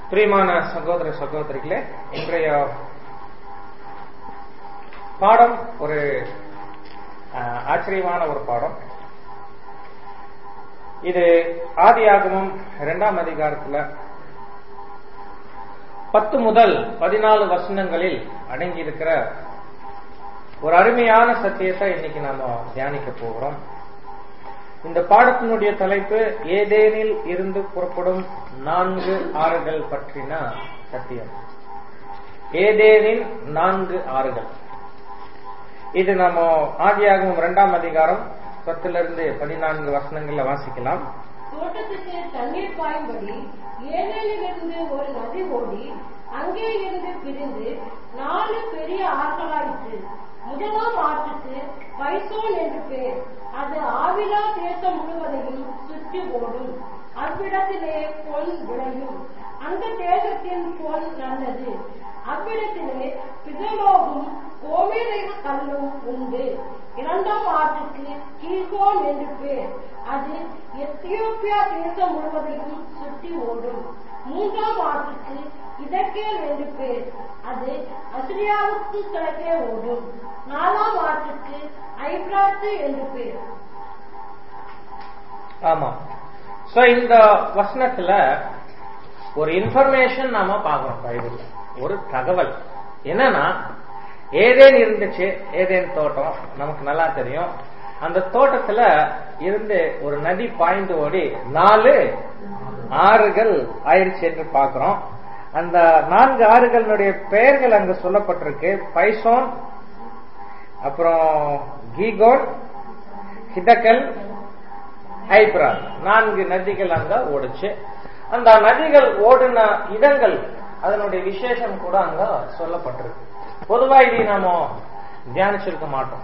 பிரியமான சகோதர சகோதரிகளே, இன்றைய பாடம் ஒரு ஆச்சரியமான ஒரு பாடம். இது ஆதியாகமம் 2ஆம் அதிகாரத்துல 10 முதல் 14 வசனங்களில் அடங்கி இருக்கிற ஒரு அருமையான சத்தியத்தை இன்னைக்கு நாம தியானிக்க போகிறோம். இந்த பாடத்தினுடைய தலைப்பு ஏதேனில் இருந்து புறப்படும் 4 ஆறுகள் பற்றின சத்தியம். ஏதேனின் 4 ஆறுகள். இது நம்ம ஆதியாகமம் 2ஆம் அதிகாரம் 10-14 வசனங்கள்ல வாசிக்கலாம். தோட்டத்துக்கு தண்ணீர் பாயும்படி ஏதேனிலிருந்து ஒரு நதி ஓடி அங்கே இருந்து பிரிந்து 4 பெரிய ஆறுகளாயிற்று. முதலாம் ஆற்றுக்கு பைசோன் என்று பெயர். அது ஆவிலா தேசம் முழுவதையும் சுற்றி ஓடும். அவ்விடத்திலே பொன் விளையும். அந்த தேசத்தின் பொன் நல்லது. அவ்விடத்திலே பிதலோகும் கோமேதக கல்லும் உண்டு. 2ஆம் ஆற்றுக்கு கீகோன் என்று பெயர். அது எத்தியோப்பியா தேசம் முழுவதையும் சுற்றி ஓடும். 3ஆம் ஆற்றுக்கு இதக்கேல் என்று பெயர். அது அசிரியாவுக்கு கிழக்கே ஓடும். 4ஆம் ஆற்றுக்கு ஐப்ராத்து என்று பெயர். ஆமா. சோ இந்த வசனத்துல ஒரு இன்ஃபர்மேஷன் நாம பார்க்கிறோம். பைபிள்ல ஒரு தகவல் என்னன்னா, ஏதேன் இருந்துச்சு, ஏதேன் தோட்டம் நமக்கு நல்லா தெரியும். அந்த தோட்டத்துல இருந்து ஒரு நதி பாய்ந்து ஓடி 4 ஆறுகள் ஆயிடுச்சு என்று பார்க்கிறோம். அந்த 4 ஆறுகளுடைய பெயர்கள் அங்கு சொல்லப்பட்டிருக்கு. பைசோன், அப்புறம் கீகோன், ஹிதக்கல், ஐப்ராத். 4 நதிகள் அங்க ஓடுச்சு. அந்த நதிகள் ஓடின இடங்கள், அதனுடைய விசேஷம் கூட அங்க சொல்லப்பட்டிருக்கு. பொதுவா இதை நாம தியானிச்சிருக்க மாட்டோம்.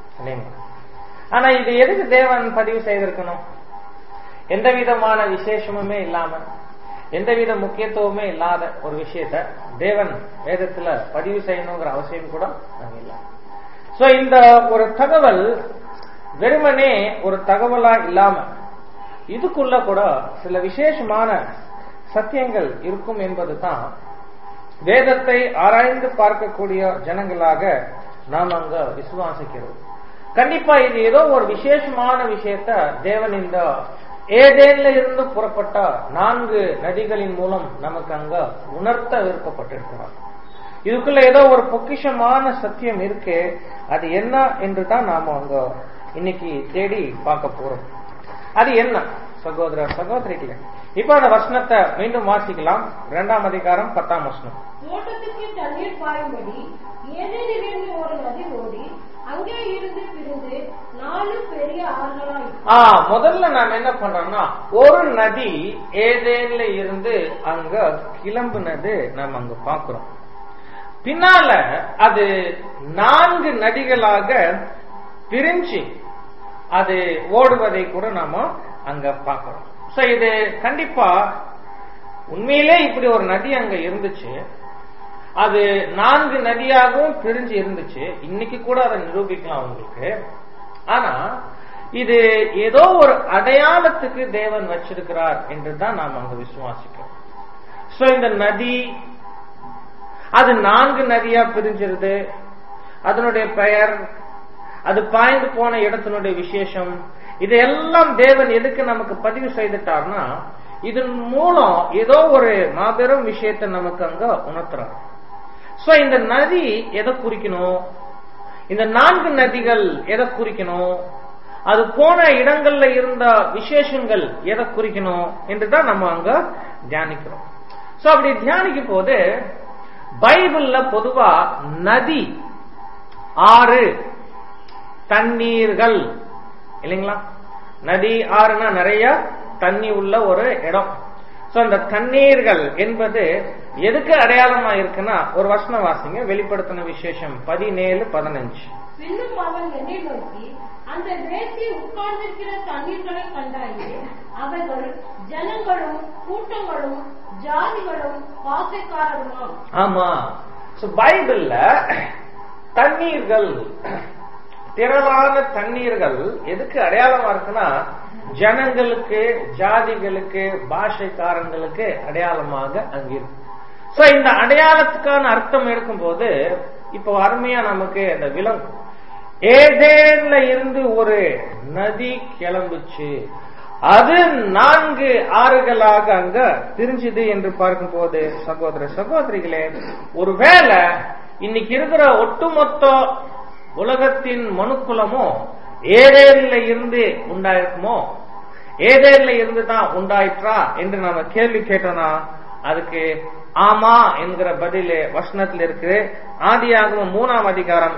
ஆனா இது எதுக்கு தேவன் பதிவு செய்திருக்கணும்? எந்த விதமான விசேஷமுமே இல்லாம, எந்தவித முக்கியத்துவமே இல்லாத ஒரு விஷயத்த தேவன் வேதத்துல பதிவு செய்யணுங்கிற அவசியம் கூட இல்ல. சோ இந்த ஒரு தகவல் வெறுமனே ஒரு தகவலா இல்லாம இதுக்குள்ள கூட சில விசேஷமான சத்தியங்கள் இருக்கும் என்பது தான் வேதத்தை ஆராய்ந்து பார்க்கக்கூடிய ஜனங்களாக நாம் அங்க விசுவாசிக்கிறோம். கண்டிப்பா இது ஏதோ ஒரு விசேஷமான விஷயத்த தேவன் இந்த ஏதேன்ல இருந்து புறப்பட்ட 4 நதிகளின் மூலம் நமக்கு அங்க உணர்த்த விருப்பப்பட்டிருக்கிறார். இதுக்குள்ள ஏதோ ஒரு பொக்கிஷமான சத்தியம் இருக்கு. அது என்ன என்று தான் நாம அங்க இன்னைக்கு தேடி பார்க்க போறோம். அது என்ன சகோதர சகோதரிகளே? இப்ப அந்த வசனத்தை மீண்டும் வாசிக்கலாம். 2ஆம் அதிகாரம் 10ஆம் வசனம். தோட்டத்துக்கு தண்ணீர் பாயும்படி ஏதேனிலிருந்து ஒரு நதி ஓடி அங்கே இருந்து பிரிந்து 4 பெரிய ஆறுகளாயிற்று. முதல்ல நாம என்ன பண்றோம்னா, ஒரு நதி ஏதேன்ல இருந்து அங்க கிளம்புனது நாம அங்க பாக்குறோம். பின்னால அது 4 நதிகளாக பிரிஞ்சு அது ஓடுவதை கூட நாம அங்க பாக்கிறோம். சோ இது கண்டிப்பா உண்மையிலே இப்படி ஒரு நதி அங்க இருந்துச்சு. அது 4 நதியாகவும் பிரிஞ்சு இருந்துச்சு. இன்னைக்கு கூட அதை நிரூபிக்கலாம் உங்களுக்கு. ஆனா இது ஏதோ ஒரு அடையாளத்துக்கு தேவன் வச்சிருக்கிறார் என்றுதான் நாம் அங்க விசுவாசிக்கிறோம். சோ இந்த நதி அது 4 நதியா பிரிஞ்சிருது. அதனுடைய பெயர், அது பாய்ந்து போன இடத்தினுடைய விசேஷம், இதெல்லாம் தேவன் எதுக்கு நமக்கு பதிவு செய்துட்டார்னா, இதன் மூலம் ஏதோ ஒரு மாபெரும் விஷயத்தை நமக்கு அங்க உணர்த்துறார். சோ இந்த நதி எதை குறிக்கணும்? இந்த 4 நதிகள் எதை குறிக்கணும்? அது போன இடங்கள்ல இருந்த விசேஷங்கள் எதை குறிக்கணும் என்றுதான் நம்ம அங்க தியானிக்கிறோம். சோ அப்படி தியானிக்கும் போது பைபிள்ல பொதுவா நதி, ஆறு, தண்ணீர்கள் இல்லைங்களா? நதி, ஆறுனா நிறைய தண்ணி உள்ள ஒரு இடம். சோ அந்த தண்ணீர்கள் என்பது எதுக்கு அடையாளமா இருக்குன்னா, ஒரு வசனம் வாசிங்க, வெளிப்படுத்தின விசேஷம் 17:15. பின்னும் அவன் என்னை நோக்கி, அந்த வேசி உட்கார்ந்திருக்கிற தண்ணீர்களை கண்டாயே, அவைகள் ஜனங்களும் கூட்டங்களும் ஜாதிகளும் பாசைக்காரர்களும். ஆமா. சோ பைபிள்ல தண்ணீர்கள், திரளான தண்ணீர்கள் எதுக்கு அடையாளமா இருக்குன்னா, ஜனங்களுக்கு, ஜாதிகளுக்கு, பாஷைக்காரங்களுக்கு அடையாளமாக அங்க இருக்கு. சோ இந்த அடையாளத்துக்கான அர்த்தம் இருக்கும்போது இப்போ அருமையா நமக்கு அந்த விளங்கும். ஏதேன்ல இருந்து ஒரு நதி கிளம்புச்சு, அது 4 ஆறுகளாக அங்க பிரிஞ்சுது என்று பார்க்கும் போது சகோதர சகோதரிகளே, ஒருவேளை இன்னைக்கு இருக்கிற ஒட்டுமொத்த உலகத்தின் மனுக்குலமும் ஏதேன்ல இருந்து உண்டாயிருக்குமோ, ஏதேன்ல இருந்து தான் உண்டாயிற்றா என்று நாம கேள்வி கேட்டோம்னா அதுக்கு ஆமா என்கிற பதிலே வசனத்தில் இருக்கு. ஆதியாகமம் 3ஆம் அதிகாரம்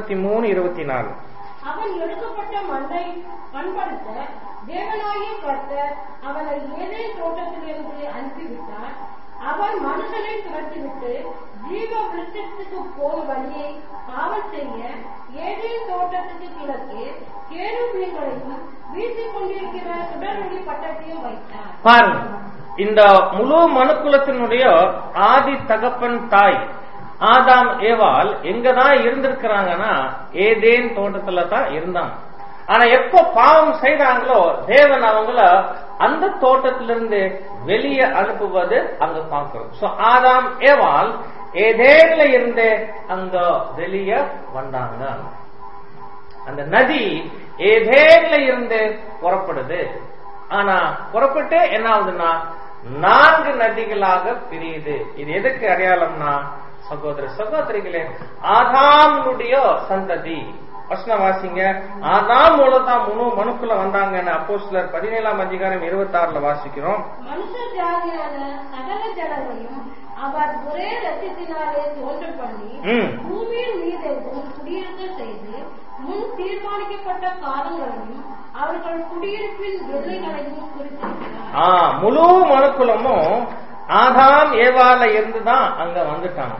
23-24. அவன் எடுக்கப்பட்ட மண்ணை பண்படுத்த தேவனாகிய கர்த்தர் அவனை ஏதேன் தோட்டத்திலிருந்து அனுப்பிவிட்டார். அவன் மனுஷனை துரத்திவிட்டு ஜீவ விருட்சத்துக்கு போய் வழியை காவல் செய்ய ஏதேன் தோட்டத்துக்கு கிழக்கே கேருபீன்களையும் வீசிக் கொண்டிருக்கிற சுடரொளி பட்டத்தையும் வைத்தார். பாருங்க, இந்த முழு மனுக்குலத்தினுடைய ஆதி தகப்பன் தாய் ஆதாம் ஏவாள் எங்கதான் இருந்திருக்கிறாங்கன்னா ஏதேன் தோட்டத்துல தான் இருந்தாங்க. ஆனா எப்ப பாவம் செய்தாங்களோ தேவன் அவங்கள அந்த தோட்டத்திலிருந்து வெளியே அனுப்புவது அங்க பார்க்கிறோம். சோ ஆதாம் ஏவாள் ஏதேன்ல இருந்து அங்க வெளியே வந்தாங்க. அந்த நதி ஏதேன்ல இருந்து புறப்படுது. ஆனா புறப்பட்டு என்ன ஆகுதுன்னா 4 நதிகளாக பிரியுது. இது எதுக்கு அடையாளம்னா சகோதர சகோதரிகளே, ஆதாமுடைய சந்ததி. வசனம் வாசிங்க. ஆதாம் மூலதான் முழு மனுக்குள்ள வந்தாங்கன்னு அப்போஸ்தலர் 17ஆம் அதிகாரம் 26 வாசிக்கிறோம். மனுஷ ஜாதியான சகல ஜனங்களையும் அவர் ஒரே ரத்தத்தினாலே தோன்ற பண்ணி பூமியின் மீதெங்கும் குடியிருக்க செய்து முன் தீர்மானிக்கப்பட்ட காலங்களையும் அவர்கள் குடியிருப்பின் எல்லைகளையும் குறித்திருக்கிறார். முழு மனுக்குலமும் ஆதாம் ஏவால இருந்துதான் அங்க வந்துட்டாங்க.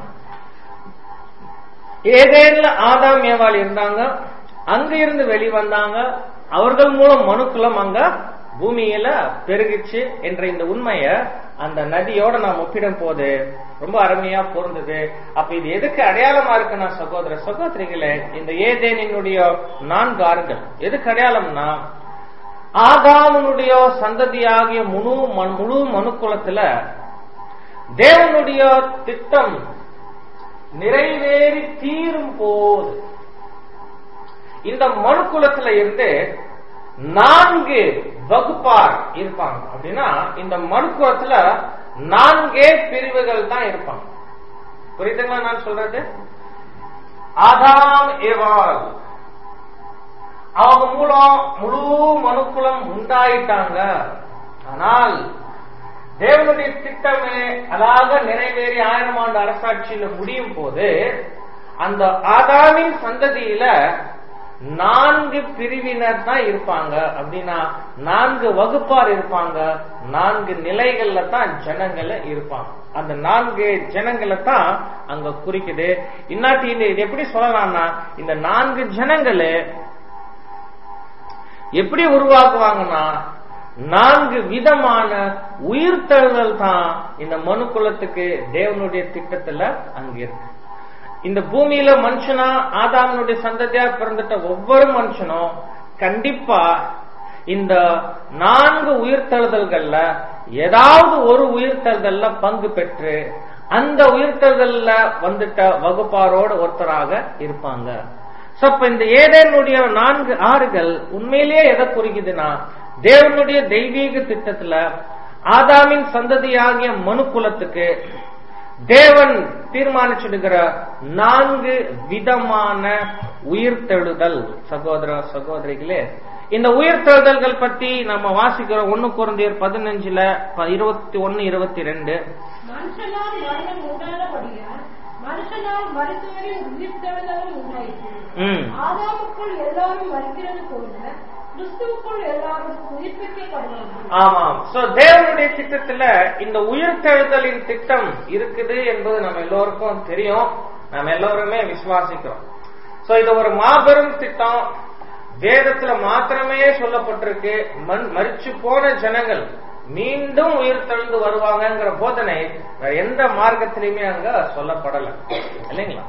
ஏதேன்ல ஆதாம் ஏவாள் இருந்தாங்க, அங்க இருந்து வெளிவந்தாங்க. அவர்கள் மூலம் மனுக்குலம் அங்க பூமியில பெருகிச்சு என்ற இந்த உண்மைய அந்த நதியோட நாம் ஒப்பிடும் போது ரொம்ப அருமையா பொருந்தது. அப்ப இது எதுக்கு அடையாளமா இருக்குன்னா சகோதர சகோதரிகளே, இந்த ஏதேனினுடைய 4 ஆறுகள் எதுக்கு அடையாளம்னா ஆதாமுடைய சந்ததியாகிய முழு மனுக்குலத்துல தேவனுடைய திட்டம் நிறைவேறி தீரும் போது இந்த மனுக்குலத்துல இருந்து 4 வகுப்பார் இருப்பாங்க. அப்படின்னா இந்த மனுக்குலத்துல 4 பிரிவுகள் தான் இருப்பாங்க. புரியுதுங்களா நான் சொல்றது? ஆதாம் ஏவாள் அவங்க மூலம் முழு மனுக்குலம் உண்டாயிட்டாங்க. ஆனால் தேவனுடைய திட்டமே அதாக நிறைவேறி 1000 ஆண்டு அரசாட்சியில முடியும் போது அந்த ஆதாமின் சந்ததியில 4 பிரிவினர் தான் இருப்பாங்க. அப்படின்னா 4 வகுப்பார் இருப்பாங்க. 4 நிலைகள்ல தான் ஜனங்கள இருப்பாங்க. அந்த 4 ஜனங்களை தான் அங்க குறிக்குது. இன்னாட்டி இது எப்படி சொல்லலாம்னா இந்த 4 ஜனங்களே எப்படி உருவாக்குவாங்கன்னா 4 விதமான உயிர்த்தெழுதல் தான் இந்த மனுக்குலத்துக்கு தேவனுடைய திட்டத்துல அங்க இருக்கு. இந்த பூமியில மனுஷனா ஆதாமனுடைய சந்ததியா பிறந்துட்ட ஒவ்வொரு மனுஷனும் கண்டிப்பா இந்த 4 உயிர்த்தெழுதல்கள்ல ஏதாவது ஒரு உயிர்த்தெழுதல்ல பங்கு பெற்று அந்த உயிர்த்தெழுதல்ல வந்துட்ட வகுப்பாரோடு ஒருத்தராக இருப்பாங்க. இப்ப இந்த ஏதேனுடைய 4 ஆறுகள் உண்மையிலேயே எதை குறிக்குதுன்னா தேவனுடைய தெய்வீக திட்டத்துல ஆதாமின் சந்ததியாகிய மனுக்குலத்துக்கு தேவன் தீர்மானிச்சிடுகிற 4 விதமான உயிர்த்தெழுதல். சகோதர சகோதரிகளே, இந்த உயிர்த்தெழுதல்கள் பத்தி நம்ம வாசிக்கிறோம் 1 கொரிந்தியர் 15 21-22. மனுஷனால் மரணம் உண்டானபடியால் மனுஷனால் மரித்தோரின் உயிர்த்தெழுதலும் உண்டாயிற்று. ஆதாமுக்குள் எல்லாரும் மரிக்கிறது போல கிறிஸ்துவுக்குள் எல்லாரும் உயிர்ப்பிக்கப்படுவார்கள். ஆமாம். சோ தேவனுடைய திட்டத்துல இந்த உயிர்த்தெழுதலின் திட்டம் இருக்குது என்பது நம்ம எல்லோருக்கும் தெரியும். நம்ம எல்லோருமே விசுவாசிக்கிறோம். சோ இது ஒரு மாபெரும் திட்டம். வேதத்துல மாத்திரமே சொல்லப்பட்டிருக்கு. மரிச்சு போன ஜனங்கள் மீண்டும் உயிர்த்தெழுந்து வருவாங்கங்கிற போதனை எந்த மார்க்கத்திலுமே அங்க சொல்லப்படல இல்லைங்களா?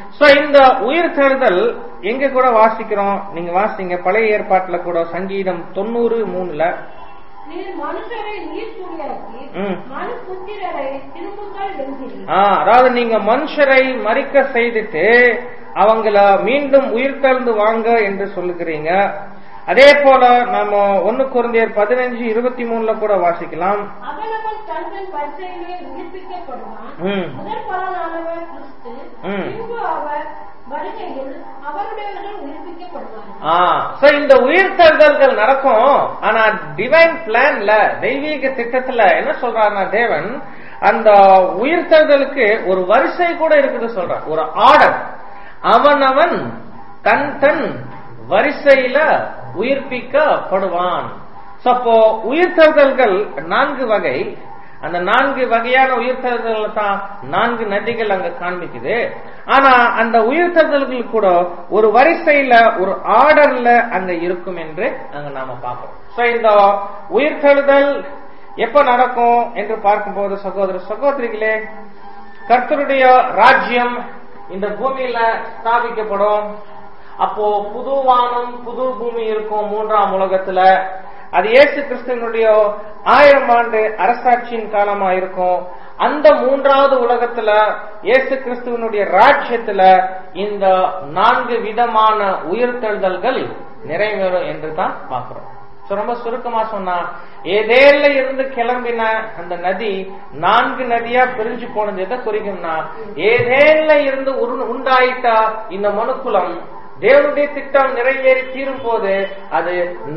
சோ இந்த உயிர்த்தெழுதல் எங்க கூட வாசிக்கிறோம், நீங்க வாசிங்க பழைய ஏற்பாட்டுல கூட சங்கீதம் 90:3 நீர் மனுஷரை நீர்த்துளியாக்கி மனுபுத்திரரை திரும்புங்கள் என்கிறீர். அதாவது நீங்க மனுஷரை மரிக்க செய்துட்டு அவங்கள மீண்டும் உயிர்த்தெழுந்து வாங்க என்று சொல்லுகிறீங்க. அதே போல நாம 1 கொரிந்தியர் 15:23 கூட வாசிக்கலாம். அவனவன் தன் வரிசையிலே உயிர்ப்பிக்கப்படுவான். முதல் பலனானவர் கிறிஸ்து, பின்பு அவர் வருகையில் அவருடையவர்கள் உயிர்ப்பிக்கப்படுவார்கள். இந்த உயிர்த்தெழுதல்கள் நடக்கும். ஆனா டிவைன் பிளான்ல, தெய்வீக திட்டத்துல என்ன சொல்றாருன்னா தேவன் அந்த உயிர்த்தெழுதலுக்கு ஒரு வரிசை கூட இருக்குது சொல்றார், ஒரு ஆர்டர். அவனவன் தன் தன் வரிசையில உயிர்ப்பிக்கப்படுவான். அப்போ உயிர்த்தெழுதல்கள் 4 வகை. அந்த 4 வகையான உயிர்த்தெழுதல் தான் 4 நதிகள் அங்க காண்பிக்குது. ஆனா அந்த உயிர்த்தெழுதல்கள் கூட ஒரு வரிசையில, ஒரு ஆர்டர்ல அங்க இருக்கும் என்று அங்க நாம பார்க்கிறோம். இந்த உயிர்த்தெழுதல் எப்ப நடக்கும் என்று பார்க்கும்போது சகோதர சகோதரிகளே, கர்த்தருடைய ராஜ்யம் இந்த பூமியில ஸ்தாபிக்கப்படும். அப்போ புது வானம் புது பூமி இருக்கும் 3ஆம் உலகத்துல. அது இயேசு கிறிஸ்துவனுடைய 1000 ஆண்டு அரசாட்சியின் காலமா இருக்கும். அந்த 3வது உலகத்துல இயேசு கிறிஸ்துவனுடைய ராஜ்யத்துல இந்த 4 விதமான உயிர்த்தெழுதல்கள் நிறைவேறும் என்று தான் பார்க்கிறோம். ரொம்ப சுருக்கமா சொன்னா, ஏதேன்ல இருந்து கிளம்பின அந்த நதி 4 நதியா பிரிஞ்சு போனது எதை குறிக்கும்னா, ஏதேன்ல இருந்து உண்டாயிட்டா இந்த மனுக்குலம் தேவனுடைய திட்டம் நிறைவேறி தீரும் போது அது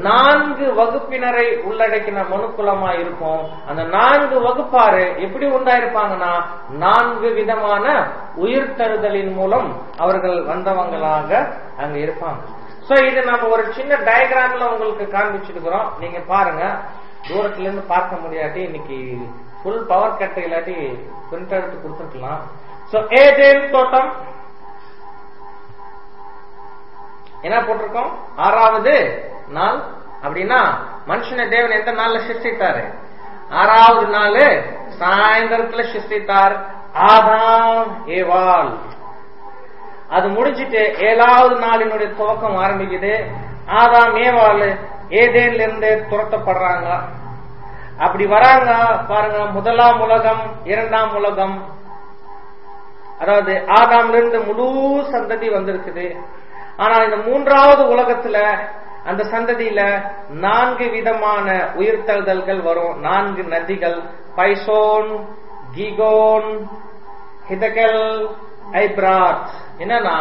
4 வகுப்பினரை உள்ளடக்கின மனுக்குலமா இருக்கும். அந்த 4 வகுப்பாரு எப்படி உண்டாயிருப்பாங்கன்னா 4 விதமான உயிர்த்தெழுதலின் மூலம் அவர்கள் வந்தவங்களாக அங்க இருப்பாங்க. சோ இது நம்ம ஒரு சின்ன டயக்ராம்ல உங்களுக்கு காண்பிச்சிருக்கிறோம். நீங்க பாருங்க, தூரத்துல இருந்து பார்க்க முடியாட்டி இன்னைக்கு ஃபுல் பவர் கட் இல்லாட்டி பிரிண்ட் எடுத்து கொடுத்துருக்கலாம். சோ ஏதேன் தோட்டம் என்ன போட்டிருக்கோம், 6வது நாள். அப்படின்னா மனுஷனை தேவன் எந்த நாள்ல சிருஷ்டித்தாரு? 6வது நாள் சாயந்தரத்துல சிருஷ்டித்தார். ஆதாம் ஏவாள். அது முடிஞ்சிட்டு 7வது நாளினுடைய துவக்கம் ஆரம்பிக்குது. ஆதாம் ஏவாள் ஏதேன்ல இருந்து துரத்தப்படுறாங்க. அப்படி வராங்க பாருங்க, 1ஆம் உலகம் 2ஆம் உலகம். அதாவது ஆதாம்ல இருந்து முழு சந்ததி வந்திருக்குது. ஆனா இந்த 3வது உலகத்துல அந்த சந்ததியில 4 விதமான உயிர்த்தெழுதல்கள் வரும். 4 நதிகள், பைசோன், கீகோன், ஹிதகல், ஐப்ராத். என்னன்னா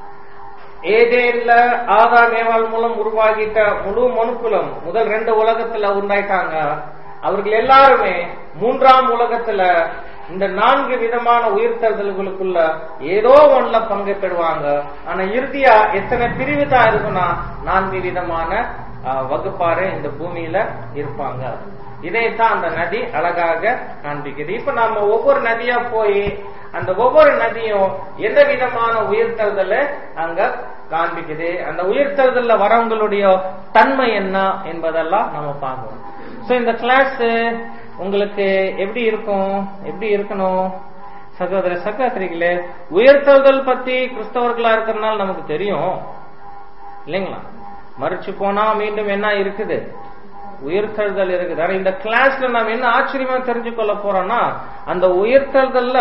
ஏதேன்ல ஆதாம் ஏவாள் மூலம் உருவாகிட்ட முழு மனுக்குலம் முதல் 2 உலகத்துல உண்டாயிட்டாங்க. அவர்கள் எல்லாருமே 3ஆம் உலகத்துல இந்த 4 விதமான உயிர்த்தெழுதல்களுக்குள்ள ஏதோ ஒண்ணுல பங்கு பெறுவாங்க. ஆனா இறுதியா எத்தனை பிரிவு தான் இருக்குன்னா 4 விதமான வகுப்பாரு இந்த பூமியில இருப்பாங்க. இதைத்தான் அந்த நதி அழகாக காண்பிக்குது. இப்ப நாம ஒவ்வொரு நதியா போய் அந்த ஒவ்வொரு நதியும் எந்த விதமான உயிர்த்தெழுதல் அங்க காண்பிக்குது, அந்த உயிர்த்தெழுதல்ல வரவங்களுடைய தன்மை என்ன என்பதெல்லாம் நம்ம பார்க்கணும். சோ இந்த கிளாஸ் உங்களுக்கு எப்படி இருக்கும், எப்படி இருக்கணும் சகோதர சகோதரிகளே? உயிர்த்தெழுதல் பத்தி கிறிஸ்தவர்களா இருக்கிறதுனால நமக்கு தெரியும் இல்லைங்களா? மறிச்சு போனா மீண்டும் என்ன இருக்குது, உயிர்த்தெழுதல் இருக்குது. ஆனா இந்த கிளாஸ்ல நாம் என்ன ஆச்சரியமா தெரிஞ்சு கொள்ள போறோம்னா, அந்த உயிர்த்தெழுதல்ல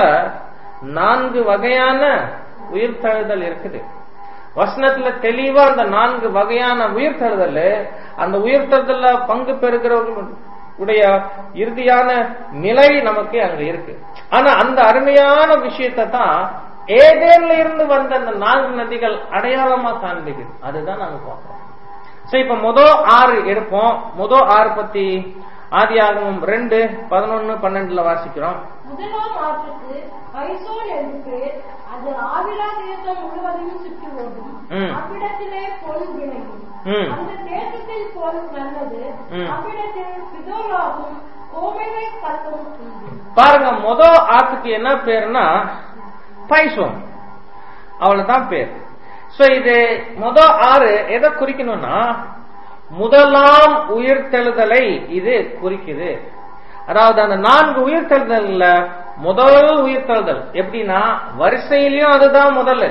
4 வகையான உயிர்த்தெழுதல் இருக்குது. வசனத்துல தெளிவா அந்த 4 வகையான உயிர்த்தெழுதல், அந்த உயிர்த்தெழுதல்ல பங்கு பெறுகிறவர்களுடைய இறுதியான நிலை நமக்கு அங்க இருக்கு. ஆனா அந்த அருமையான விஷயத்தை தான் ஏதேன்ல இருந்து வந்த அந்த 4 நதிகள் அடையாளமா காண்பிக்குது. அதுதான் நாங்க பார்க்கிறோம். இப்ப முதல் 6 எடுப்போம். முதல் 6 பத்தி ஆதியாகமம் 2:11-12 வாசிக்கிறோம். முதலாம் ஆற்றுக்கு பைசோன் என்று பெயர். அது ஆவிலா தேசம் முழுவதையும் சுற்றி ஓடும். அவ்விடத்திலே பொன் விளையும். அந்த தேசத்தில் பொன் நல்லது. அவ்விடத்தில் பிதோலாவும் கோமேலை கல்லும். பாருங்க, முதல் ஆற்றுக்கு என்ன பேருன்னா பைசோன், அவ்வளவுதான் பேர். சோ இது முதல் 6 எதை குறிக்கணும்னா முதலாம் உயிர்த்தெழுதலை இது குறிக்குது. அதாவது அந்த 4 உயிர்த்தெழுதல்ல முதல் உயிர்த்தெழுதல் எப்படின்னா வரிசையிலயும் அதுதான் முதல்.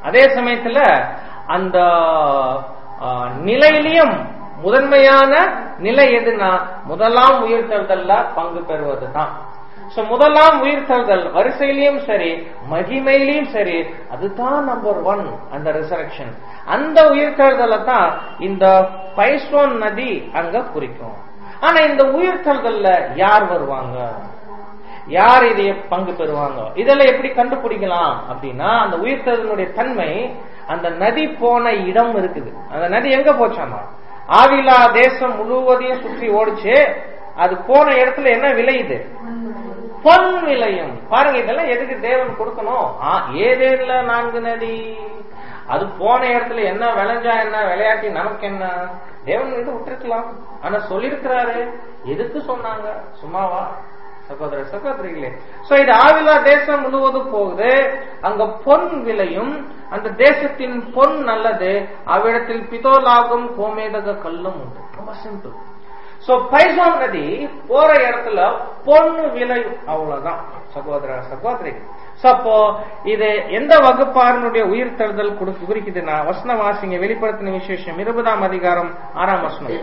அதே சமயத்துல அந்த நிலையிலையும் முதன்மையான நிலை எதுனா முதலாம் உயிர்த்தெழுதல்ல பங்கு பெறுவதுதான். முதலாம் உயிர்த்தெழுதல் வரிசையிலையும் சரி மகிமையிலையும் சரி அதுதான் நம்பர் 1 அந்த ரிசரக்ஷன். அந்த உயிர்த்தெழுதலை தான் இந்த பைசோன் நதி அங்க குறிக்கும். ஆனா இந்த உயிர்த்தெழுதல்ல யார் வருவாங்க, யார் இதை பங்கு பெறுவாங்க, இதெல்லாம் எப்படி கண்டுபிடிக்கலாம் அப்படின்னா அந்த உயிர்த்தெழுதலுடைய தன்மை அந்த நதி போன இடம் இருக்குது. அந்த நதி எங்க போச்சாமா ஆவிலா தேசம் முழுவதையும் சுற்றி ஓடிச்சு. அது போன இடத்துல என்ன விளையுது, பொன் விளையும். பாருங்க இதெல்லாம் எதுக்கு தேவன் கொடுக்கணும். ஏதேன்ல 4 நதி, அது போன இடத்துல என்ன விளைஞ்சா என்ன விளையாட்டி நமக்கு என்ன, தேவன் இது விட்டுருக்கலாம். ஆனா சொல்லிருக்கிறாரு, எதுக்கு சொன்னாங்க, சும்மாவா சகோதர சகோதரிகளே? சோ இது ஆவிலா தேசம் முழுவதும் போகுது, அங்க பொன் விளையும், அந்த தேசத்தின் பொன் நல்லது, அவ்விடத்தில் பிதோலாகும் கோமேதக கல்லும் உண்டு. ரொம்ப சிம்பிள். சோ பைசோன் நதி போற இடத்துல பொண்ணு விளையும், அவ்வளவுதான் சகோதர சகோதரி. அப்போ இது எந்த வகுப்பாரனுடைய உயிர் தழுதல் குறிக்குதுன்னா வசன வாசிங்க. வெளிப்படுத்தின விசேஷம் 20ஆம் அதிகாரம் 6ஆம் வசனம்.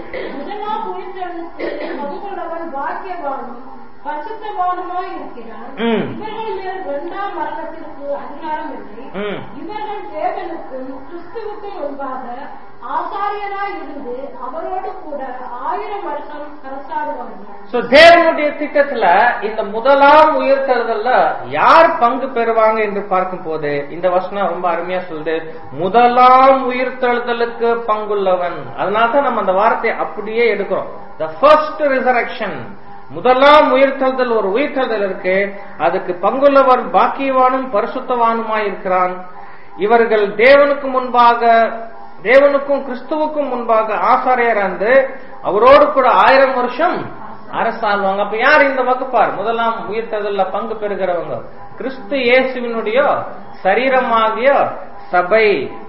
பரிசுத்தவானுமாய் இருக்கிறான். இவர்கள் மேல் 2ஆம் மரணத்திற்கு அதிகாரம் இல்லை. இவர்கள் தேவனுக்கும் கிறிஸ்துவுக்கும் முன்பாக ஆசாரியராய் இருந்து அவரோடு கூட 1000 வருஷம் அரசாடுவார்கள். தேவனுடைய திட்டத்துல இந்த முதலாம் உயிர்த்தெழுதல்ல யார் பங்கு பெறுவாங்க என்று பார்க்கும் போது இந்த வசனம் ரொம்ப அருமையா சொல்லுது, முதலாம் உயிர்த்தெழுதலுக்கு பங்குள்ளவன். அதனால்தான் நம்ம அந்த வார்த்தையை அப்படியே எடுக்கிறோம். The first resurrection, முதலாம் உயிர்த்தெழுதல் ஒரு உயிர்த்தெழுதல் இருக்கு, அதுக்கு பங்குள்ளவர் பாக்கியவானும் பரிசுத்தவானுமாய் இருக்கிறான். இவர்கள் தேவனுக்கு முன்பாக, தேவனுக்கும் கிறிஸ்துவுக்கும் முன்பாக ஆசாரியர் வந்து அவரோடு கூட 1000 வருஷம் அரசாள்வாங்க. அப்ப யார் இந்த வகுப்பார்? முதலாம் உயிர்த்தெழுதல்ல பங்கு பெறுகிறவங்க கிறிஸ்து இயேசுவினுடைய சரீரமாகிய சபை.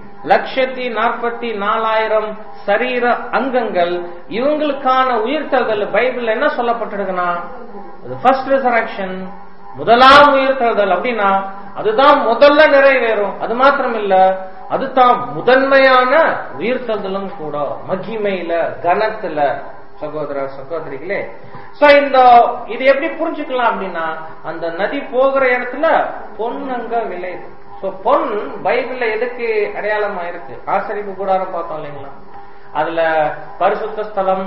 1,44,000 சரீர அங்கங்கள். இவங்களுக்கான உயிர்த்தெழுதல் பைபிள் என்ன சொல்லப்பட்டிருக்குன்னா ஃபர்ஸ்ட் ரிசரக்ஷன், முதலாம் உயிர்த்தெழுதல். அப்படின்னா அதுதான் முதல்ல நிறைவேறும். அது மாத்திரம் இல்ல, அதுதான் முதன்மையான உயிர்த்தெழுதலும் கூட, மகிமையில கனத்துல சகோதர சகோதரிகளே. சோ இந்த இது எப்படி புரிஞ்சுக்கலாம் அப்படின்னா அந்த நதி போகிற இடத்துல பொன் அங்க விளையுது. பொன் பைபிள்ல எதுக்கு அடையாளமா இருக்கு? ஆசரிப்பு கூடாரம் பார்த்தோம் இல்லைங்களா, அதுல பரிசுத்த ஸ்தலம்,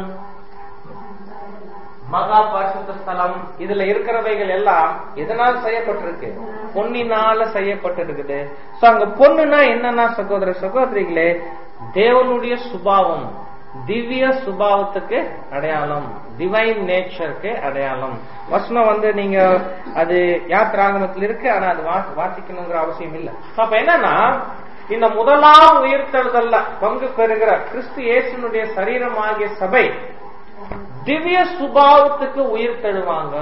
மகா பரிசுத்த ஸ்தலம், இதுல இருக்கிறவைகள் எல்லாம் எதனால் செய்யப்பட்டிருக்கு? பொன்னினால செய்யப்பட்டிருக்குது. சோ அங்க பொண்ணுனா என்னன்னா சகோதர சகோதரிகளே, தேவனுடைய சுபாவம், திவ்ய சுபாவத்துக்கு அடையாளம், டிவைன் நேச்சருக்கு அடையாளம். வசனம் வந்து நீங்க அது யாத்திராகமத்தில் இருக்கு, ஆனா அது வாசிக்கணுங்கிற அவசியம் இல்லை. அப்ப என்னன்னா இந்த முதலாம் உயிர்த்தெழுதல்ல பங்கு பெறுகிற கிறிஸ்து இயேசுனுடைய சரீரம் ஆகிய சபை திவ்ய சுபாவத்துக்கு உயிர் தெழுவாங்க,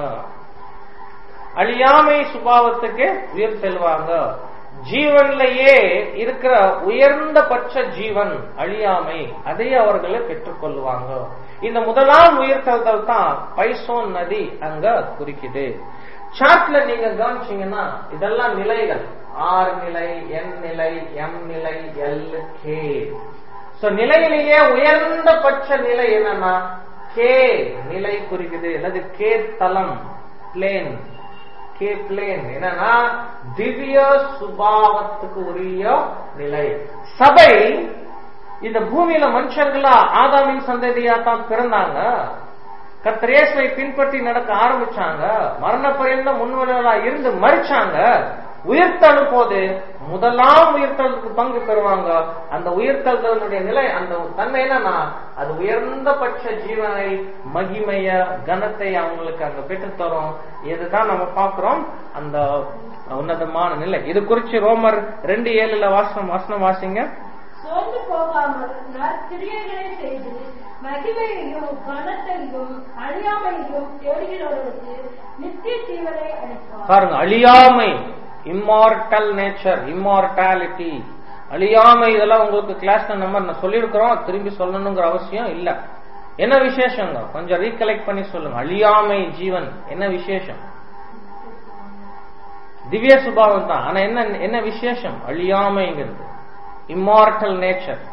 அழியாமை சுபாவத்துக்கு உயிர் தெழுவாங்க. ஜீவன்லயே இருக்கிற உயர்ந்த பட்ச ஜீவன் அழியாமை, அதை அவர்களை பெற்றுக்கொள்வாங்க. இந்த முதலாம் உயிர்த்தெழுதல் தான் பைசோன் நதி அங்க குறிக்குது. சார்ட்ல நீங்க கவனிச்சீங்கன்னா இதெல்லாம் நிலைகள், ஆர் நிலை, என் நிலை, எம் நிலை, எல், கே. நிலையிலேயே உயர்ந்த பட்ச நிலை என்னன்னா கே நிலை குறிக்குது, அல்லது கே தலம், பிளேன், கே பிளேன். என்னன்னா திவ்ய சுபாவத்துக்கு உரிய நிலை. சபை இந்த பூமியில மனுஷங்களா ஆதாமின் சந்ததியா தான் பிறந்தாங்க, கர்த்தர் இயேசுவை பின்பற்றி நடக்க ஆரம்பிச்சாங்க, மரண பரியந்தம் முன்வர்களா இருந்து மரிச்சாங்க. உயிர்த்தெழும் போது முதலாம் உயிர்த்தெழுக்கு பங்கு பெறுவாங்க. அந்த உயிர்த்தெழுதலுடைய நிலை, அந்த தன்மை என்னன்னா அது உயர்ந்த பட்ச ஜீவனை, மகிமைய, கனத்தை அவங்களுக்கு அங்க பெற்றுத்தரும். இதுதான் நம்ம பார்க்கிறோம் அந்த உன்னதமான நிலை. இது குறிச்சு ரோமர் 2:7 வசனம் வாசிங்க. சோர்ந்து போகாமல் நற்கிரியைகளை செய்து மகிமையையும் கனத்தையும் அழியாமையையும் தேடுகிறவர்களுக்கு நித்திய ஜீவனை அளிப்பார். பாருங்க, அழியாமை, இம்மார்டல் நேச்சர், இம்மார்டாலிட்டி, அழியாமை, இதெல்லாம் உங்களுக்கு கிளாஸ்ல நம்ம சொல்லியிருக்கிறோம், திரும்பி சொல்லணுங்கிற அவசியம் இல்ல. என்ன விசேஷங்க கொஞ்சம் ரீகலெக்ட் பண்ணி சொல்லுங்க. அழியாமை ஜீவன் என்ன விசேஷம்? திவ்ய சுபாவம் தான். ஆனா என்ன விசேஷம்? அழியாமைங்கிறது, இம்மார்டல் நேச்சர்.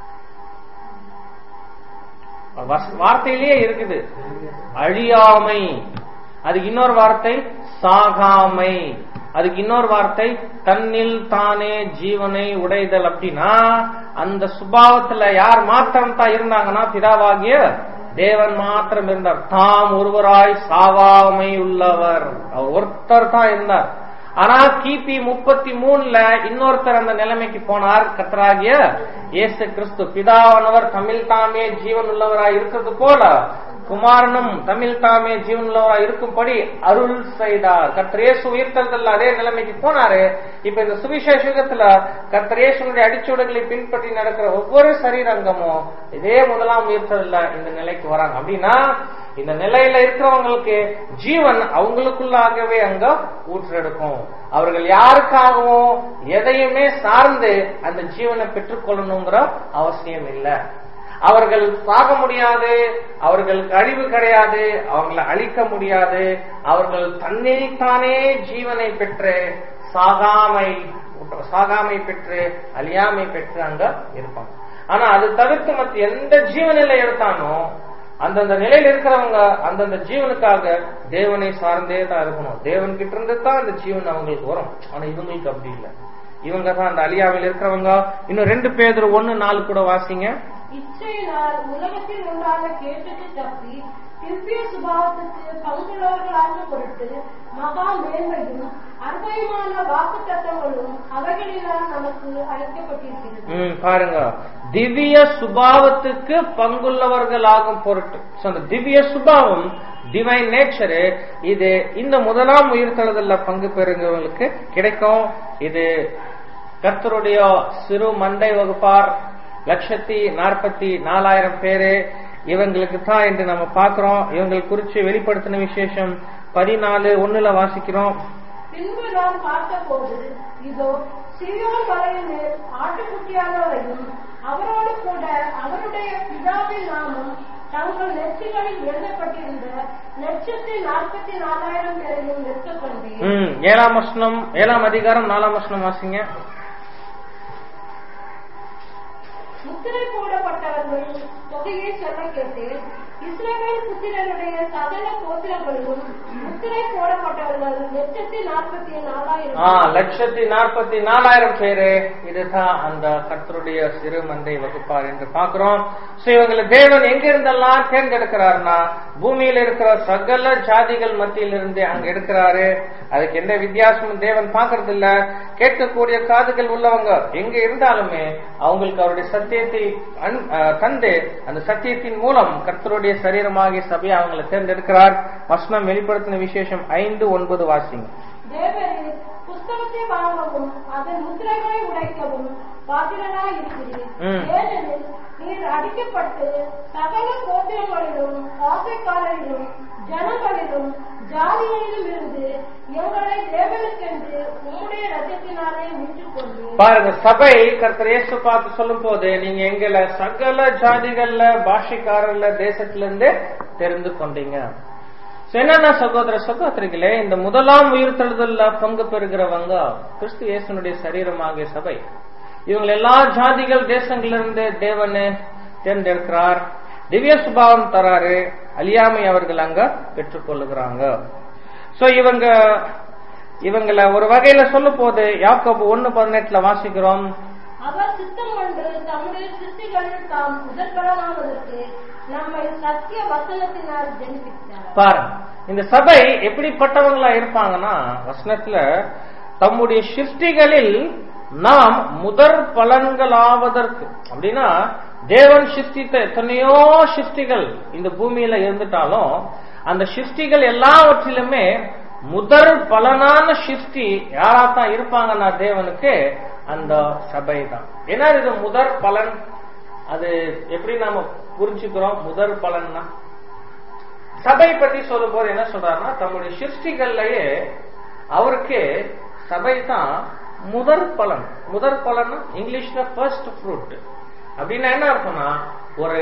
வார்த்தையிலேயே இருக்குது அழியாமை. அதுக்கு இன்னொரு வார்த்தை சாகாமை. அதுக்கு இன்னொரு வார்த்தை தன்னில் தானே ஜீவனை உடைதல். அப்படின்னா அந்த சுபாவத்துல யார் மாத்திரம் தான் இருந்தாங்கன்னா பிதாவாகிய தேவன் மாத்திரம் இருந்தார். தாம் ஒருவராய் சாவாமை உள்ளவர், அவர் ஒருத்தர் தான் இருந்தார். ஆனா கிபி 33 இன்னொருத்தர் அந்த நிலைமைக்கு போனார், கர்த்தராகிய இயேசு கிறிஸ்து. பிதாவானவர் தமிழ் தாமே ஜீவன் உள்ளவராய் இருக்கிறது போல குமாரனும் தமிழ் தாமே ஜீவன் உள்ளவராய் இருக்கும்படி அருள் செய்தார். கர்த்தர் இயேசு உயிர்த்தெழுதல்ல அதே நிலைமைக்கு போனாரு. இப்ப இந்த சுவிசேஷத்துல கர்த்தர் இயேசுனுடைய அடிச்சுவடுகளை பின்பற்றி நடக்கிற ஒவ்வொரு சரீரங்கமும் இதே முதலாம் உயிர்த்தெழுதல்ல இந்த நிலைக்கு வராங்க. அப்படின்னா இந்த நிலையில இருக்கிறவங்களுக்கு ஜீவன் அவங்களுக்குள்ளாகவே அங்க ஊற்றெடுக்கும். அவர்கள் யாருக்காகவும் எதையுமே சார்ந்து அந்த ஜீவனை பெற்றுக்கொள்ளணுங்கிற அவசியம் இல்லை. அவர்கள் சாக முடியாது, அவர்களுக்கு அழிவு கிடையாது, அவர்களை அழிக்க முடியாது. அவர்கள் தன்னைத்தானே ஜீவனை பெற்று சாகாமை பெற்று அழியாமை பெற்று அங்க இருப்பாங்க. ஆனா அது தவிர்த்து மற்ற எந்த ஜீவநிலை எடுத்தானோ அந்தந்த நிலையில் இருக்கிறவங்க அந்தந்த ஜீவனுக்காக தேவனை சார்ந்தே தான் இருக்கணும். தேவன் கிட்ட இருந்து தான் அந்த ஜீவன் அவங்களுக்கு வரும். ஆனா இவங்களுக்கு அப்படி இல்லை. இவங்க தான் அந்த அழியாவில் இருக்கிறவங்க. இன்னும் 2 பேதுரு 1:4 கூட வாசிங்க. இச்சையினால் உலகத்தில் உண்டான கேட்டுக்கு தப்பி திவ்ய சுபாவத்துக்கு பங்குள்ளவர்களாக பொருட்டு மகா மேன்மையும் அற்புதமான வாக்கு தத்தங்களும் அவைகளினால் நமக்கு அளிக்கப்பட்டிருக்கிறது. பாருங்க, திவ்ய சுபாவத்துக்கு பங்குள்ளவர்களாகும் பொருட்டு. அந்த திவ்ய சுபாவம், டிவைன் நேச்சரு, இது இந்த முதலாம் உயிர்த்தெழுதல்ல பங்கு பெறுகிறவங்களுக்கு கிடைக்கும். இது கர்த்தருடைய சிறு மண்டை வகுப்பார் 1,44,000 பேரு இவங்களுக்கு தான் என்று நம்ம பாக்குறோம். இவங்களுக்கு குறிச்சு வெளிப்படுத்தின விசேஷம் 14:1 வாசிக்கிறோம். பின்பு நான் பார்த்தபோது இதோ சீயோன் மலையின் மேல் ஆட்டுக்குட்டியானவரையும் அவரோடு கூட அவருடைய பிதாவின் நாமம் தங்கள் நெற்றிகளில் எழுதப்பட்டிருந்த 1,44,000 பேரையும் நிற்க கண்டேன். 7 அதிகாரம் 4 வாசிங்க. முத்திரை போடப்பட்டவர்கள் தொகையை சொல்ல கேட்டேன். இஸ்ரவேல் புத்திரனுடைய சகல கோத்திரங்களிலும் முத்திரை போடப்பட்டவர்கள் 1,44,000 பேரு. இதுதான் அந்த கர்த்தருடைய சிறு மந்தை வகுப்பார் என்று பார்க்கிறோம். இவங்களை தேவன் எங்க இருந்தெல்லாம் தேர்ந்தெடுக்கிறாருன்னா பூமியில இருக்கிற சகல ஜாதிகள் மத்தியிலிருந்து அங்க எடுக்கிறாரு. அதுக்கு எந்த வித்தியாசமும் தேவன் பாக்குறது இல்ல. கேட்கக்கூடிய காதுகள் உள்ளவங்க எங்க இருந்தாலுமே அவங்களுக்கு அவருடைய சத்தியத்தை தந்து அந்த சத்தியத்தின் மூலம் கர்த்தருடைய சரீரமாகிய சபையை அவங்களை தேர்ந்தெடுக்கிறார். வசனம் வெளிப்படுத்தின விசேஷம் 5:9 வாசிங்க. தேவரே புஸ்தகத்தை வாங்கவும் அதன் முத்திரைகளை உடைக்கவும் பாத்திரனாய் இருக்கிறீர். ஏனெனில் நீர் அடிக்கப்பட்டு சகல கோத்திரங்களிலும் ஆசைக்காரரிலும் ஜனங்களிலும் ஜாதிகளிலும் இருந்து எங்களை தேவனுக்கென்று உம்முடைய ரத்தத்தினாலே மீட்டுக் கொண்டீர். பாருங்க, சபை கர்த்தர் இயேசு பார்த்து சொல்லும் போது நீங்க எங்களை சகல ஜாதிகள்ல பாஷைக்காரர்ல தேசத்திலிருந்து தெரிந்து கொண்டீங்க. என்னன்னா சகோதர சகோதரிகளே, இந்த முதலாம் உயிர்த்தெழுதல்ல பங்கு பெறுகிறவங்க கிறிஸ்து இயேசுனுடைய சரீரமாகிய சபை. இவங்க எல்லா ஜாதிகள் தேசங்களிலிருந்து தேவனை தேர்ந்தெடுக்கிறார். திவ்ய சுபாவம் தராரு. அழியாமை அவர்கள் அங்க பெற்றுக் கொள்ளுகிறாங்க. சோ இவங்களை ஒரு வகையில சொல்லும் போது யாக்கோபு 1:18 வாசிக்கிறோம். அவர் சித்தம் கொண்டு தம்முடைய சிருஷ்டிகள் தாம் முதற்பலனாவதற்கு நம்மை சத்திய வசனத்தினால் ஜெனிப்பித்தார். பாருங்க, இந்த சபை எப்படிப்பட்டவங்களா இருப்பாங்கன்னா வசனத்துல தம்முடைய சிருஷ்டிகளில் நாம் முதற் பலன்களாவதற்கு. அப்படின்னா தேவன் சிருஷ்டித்த எத்தனையோ சிருஷ்டிகள் இந்த பூமியில இருந்துட்டாலும் அந்த சிருஷ்டிகள் எல்லாவற்றிலுமே முதற் பலனான சிருஷ்டி யாராத்தான் இருப்பாங்கன்னா தேவனுக்கு அந்த சபை தான். ஏன்னா இது முதற் பலன். அது எப்படி நாம புரிஞ்சுக்கிறோம்? முதற் பலன்னா சபை பத்தி சொல்லும் போது என்ன சொல்றாருன்னா தம்முடைய சிருஷ்டிகள்லயே அவருக்கு சபை தான் முதற் பலன். முதற் பலன் இங்கிலீஷ்ல ஃபர்ஸ்ட் ஃப்ரூட். அப்படின்னா என்ன அர்த்தம்னா, ஒரு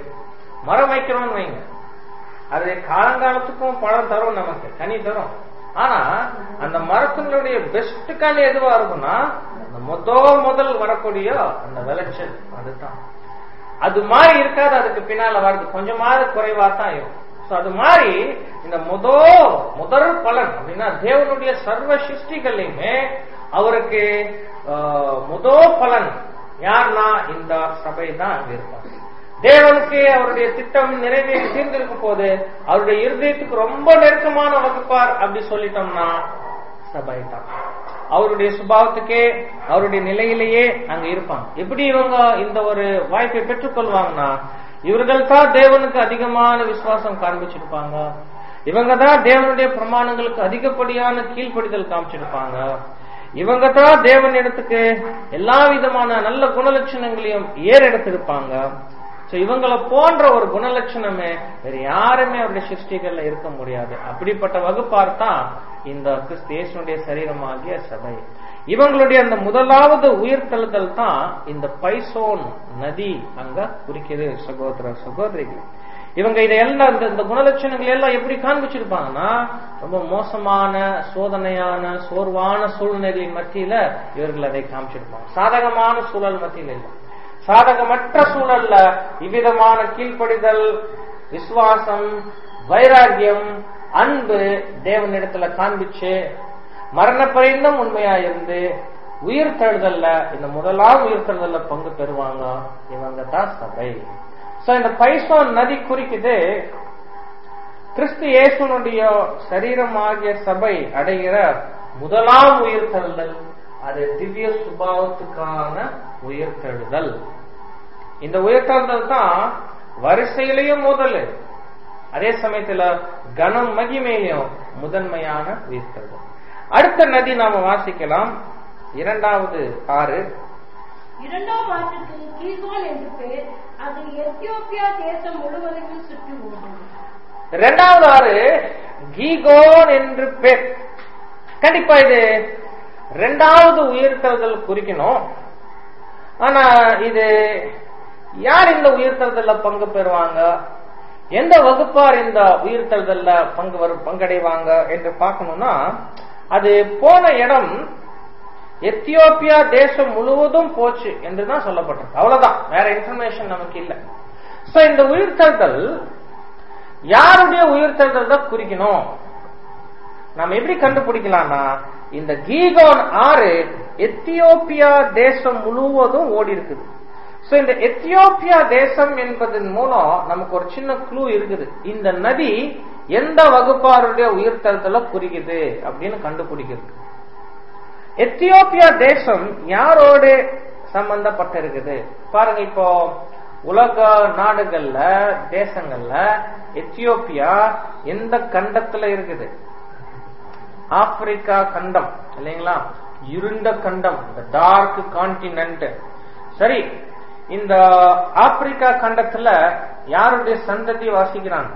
மரம் வைக்கிறோம்னு வைங்க, அது காலங்காலத்துக்கும் பழம் தரும், நமக்கு கனி தரும். ஆனா அந்த மரத்தினுடைய பெஸ்ட் கனி எதுவா இருக்கும்னா அந்த முதல் வரக்கூடிய அந்த விளைச்சல் அதுதான். அது மாதிரி இருக்காது, அதுக்கு பின்னால வருது கொஞ்சமாவது குறைவா தான் இருக்கும். அது மாதிரி இந்த முதல் பலன் அப்படின்னா தேவனுடைய சர்வ சிருஷ்டிகளையுமே அவருக்கு முதல் பலன் யாருன்னா இந்த சபை தான் அங்க இருப்பாங்க. தேவனுக்கு அவருடைய திட்டம் நிறைவேறி தீர்ந்திருக்கும் போது அவருடைய இருதயத்துக்கு ரொம்ப நெருக்கமான வகுப்பார் அப்படி சொல்லிட்டோம்னா சபை தான். அவருடைய சுபாவத்துக்கே அவருடைய நிலையிலேயே அங்க இருப்பாங்க. எப்படி இவங்க இந்த ஒரு வாய்ப்பை பெற்றுக்கொள்வாங்கன்னா, இவர்கள் தான் தேவனுக்கு அதிகமான விசுவாசம் காண்பிச்சிருப்பாங்க, இவங்க தான் தேவனுடைய பிரமாணங்களுக்கு அதிகப்படியான கீழ்ப்படிதல் காமிச்சிருப்பாங்க, இவங்க தான் தேவன் இடத்துக்கு எல்லா விதமான நல்ல குணலட்சணங்களையும் ஏறெடுத்திருப்பாங்க. இவங்களை போன்ற ஒரு குணலட்சணமே வேற யாருமே அவருடைய சிருஷ்டிகள்ல இருக்க முடியாது. அப்படிப்பட்ட வகுப்பார் தான் இந்த கிறிஸ்து இயேசுனுடைய சரீரமாகிய சபை. இவங்களுடைய அந்த முதலாவது உயிர்த்தெழுதல் தான் இந்த பைசோன் நதி அங்க குறிக்கிறது. சகோதர சகோதரிகள், இவங்க இதெல்லாம் இந்த குணலட்சணங்கள் எல்லாம் எப்படி காண்பிச்சிருப்பாங்கன்னா, ரொம்ப மோசமான சோதனையான சோர்வான சூழ்நிலைகளின் மத்தியில இவர்கள் அதை காமிச்சிருப்பாங்க. சாதகமான சூழல் மத்தியில இல்லை, சாதகமற்ற சூழல்ல இவ்விதமான கீழ்ப்படிதல், விசுவாசம், வைராகியம், அன்பு தேவனிடத்துல காண்பிச்சு மரண பரியந்தம் உண்மையா இருந்து உயிர் தழுதல்ல இந்த முதலாம் உயிர் தழுதல்ல பங்கு பெறுவாங்க. இவங்க தான் சபை. இந்த பைசோன் நதி குறிக்குது கிறிஸ்து இயேசுனுடைய சரீரமாகிய சபை அடைகிற முதலாம் உயிர் தழுதல். அது திவ்ய சுபாவத்துக்கான உயிர்த்தெழுதல். இந்த உயிர்த்தெழுதல் தான் வரிசையிலையும் முதல், அதே சமயத்துல கனம் மகிமையிலையும் முதன்மையான உயிர்த்தெழுதல். அடுத்த நதி நாம வாசிக்கலாம். 2வது ஆறு. 2ஆம் ஆற்றுக்கு கீசோன் என்று பெயர். அது எத்தியோப்பியா தேசம் முழுவதையும் சுற்றி ஓடும். 2வது ஆறு கீகோன் என்று பெயர். கண்டிப்பா இது 2வது உயிர்த்தெழுதல் குறிக்கணும். ஆனா இது யார் இந்த உயிர்த்தெழுதல்ல பங்கு பெறுவாங்க, எந்த வகுப்பார் இந்த உயிர்த்தெழுதல்ல பங்கடைவாங்க என்று பார்க்கணும்னா, அது போன இடம் எத்தியோப்பியா தேசம் முழுவதும் போச்சு என்றுதான் சொல்லப்பட்டிருக்கு. அவ்வளவுதான், வேற இன்ஃபர்மேஷன் நமக்கு இல்லை. இந்த உயிர்த்தெழுதல் யாருடைய உயிர்த்தெழுதல் தான் குறிக்கணும். நம்ம எப்படி கண்டுபிடிக்கலாம்னா, இந்த கீகோன் ஆறு எத்தியோப்பியா தேசம் முழுவதும் ஓடி இருக்குது. இந்த எத்தியோப்பியா தேசம் என்பதன் மூலம் நமக்கு ஒரு சின்ன க்ளூ இருக்குது. இந்த நதி எந்த வகுப்பாருடைய உயிர்த்தெழுதல குறிக்குது அப்படின்னு கண்டுபிடிக்கிறது. எத்தியோப்பியா தேசம் யாரோட சம்பந்தப்பட்டிருக்குது பாருங்க. இப்போ உலக நாடுகள்ல தேசங்கள்ல எத்தியோப்பியா எந்த கண்டத்துல இருக்குது? ஆப்பிரிக்கா கண்டம் இல்லைங்களா, இருண்ட கண்டம், டார்க் கான்டினென்ட். சரி, இந்த ஆப்பிரிக்கா கண்டத்துல யாருடைய சந்ததி வாசிக்கிறாங்க?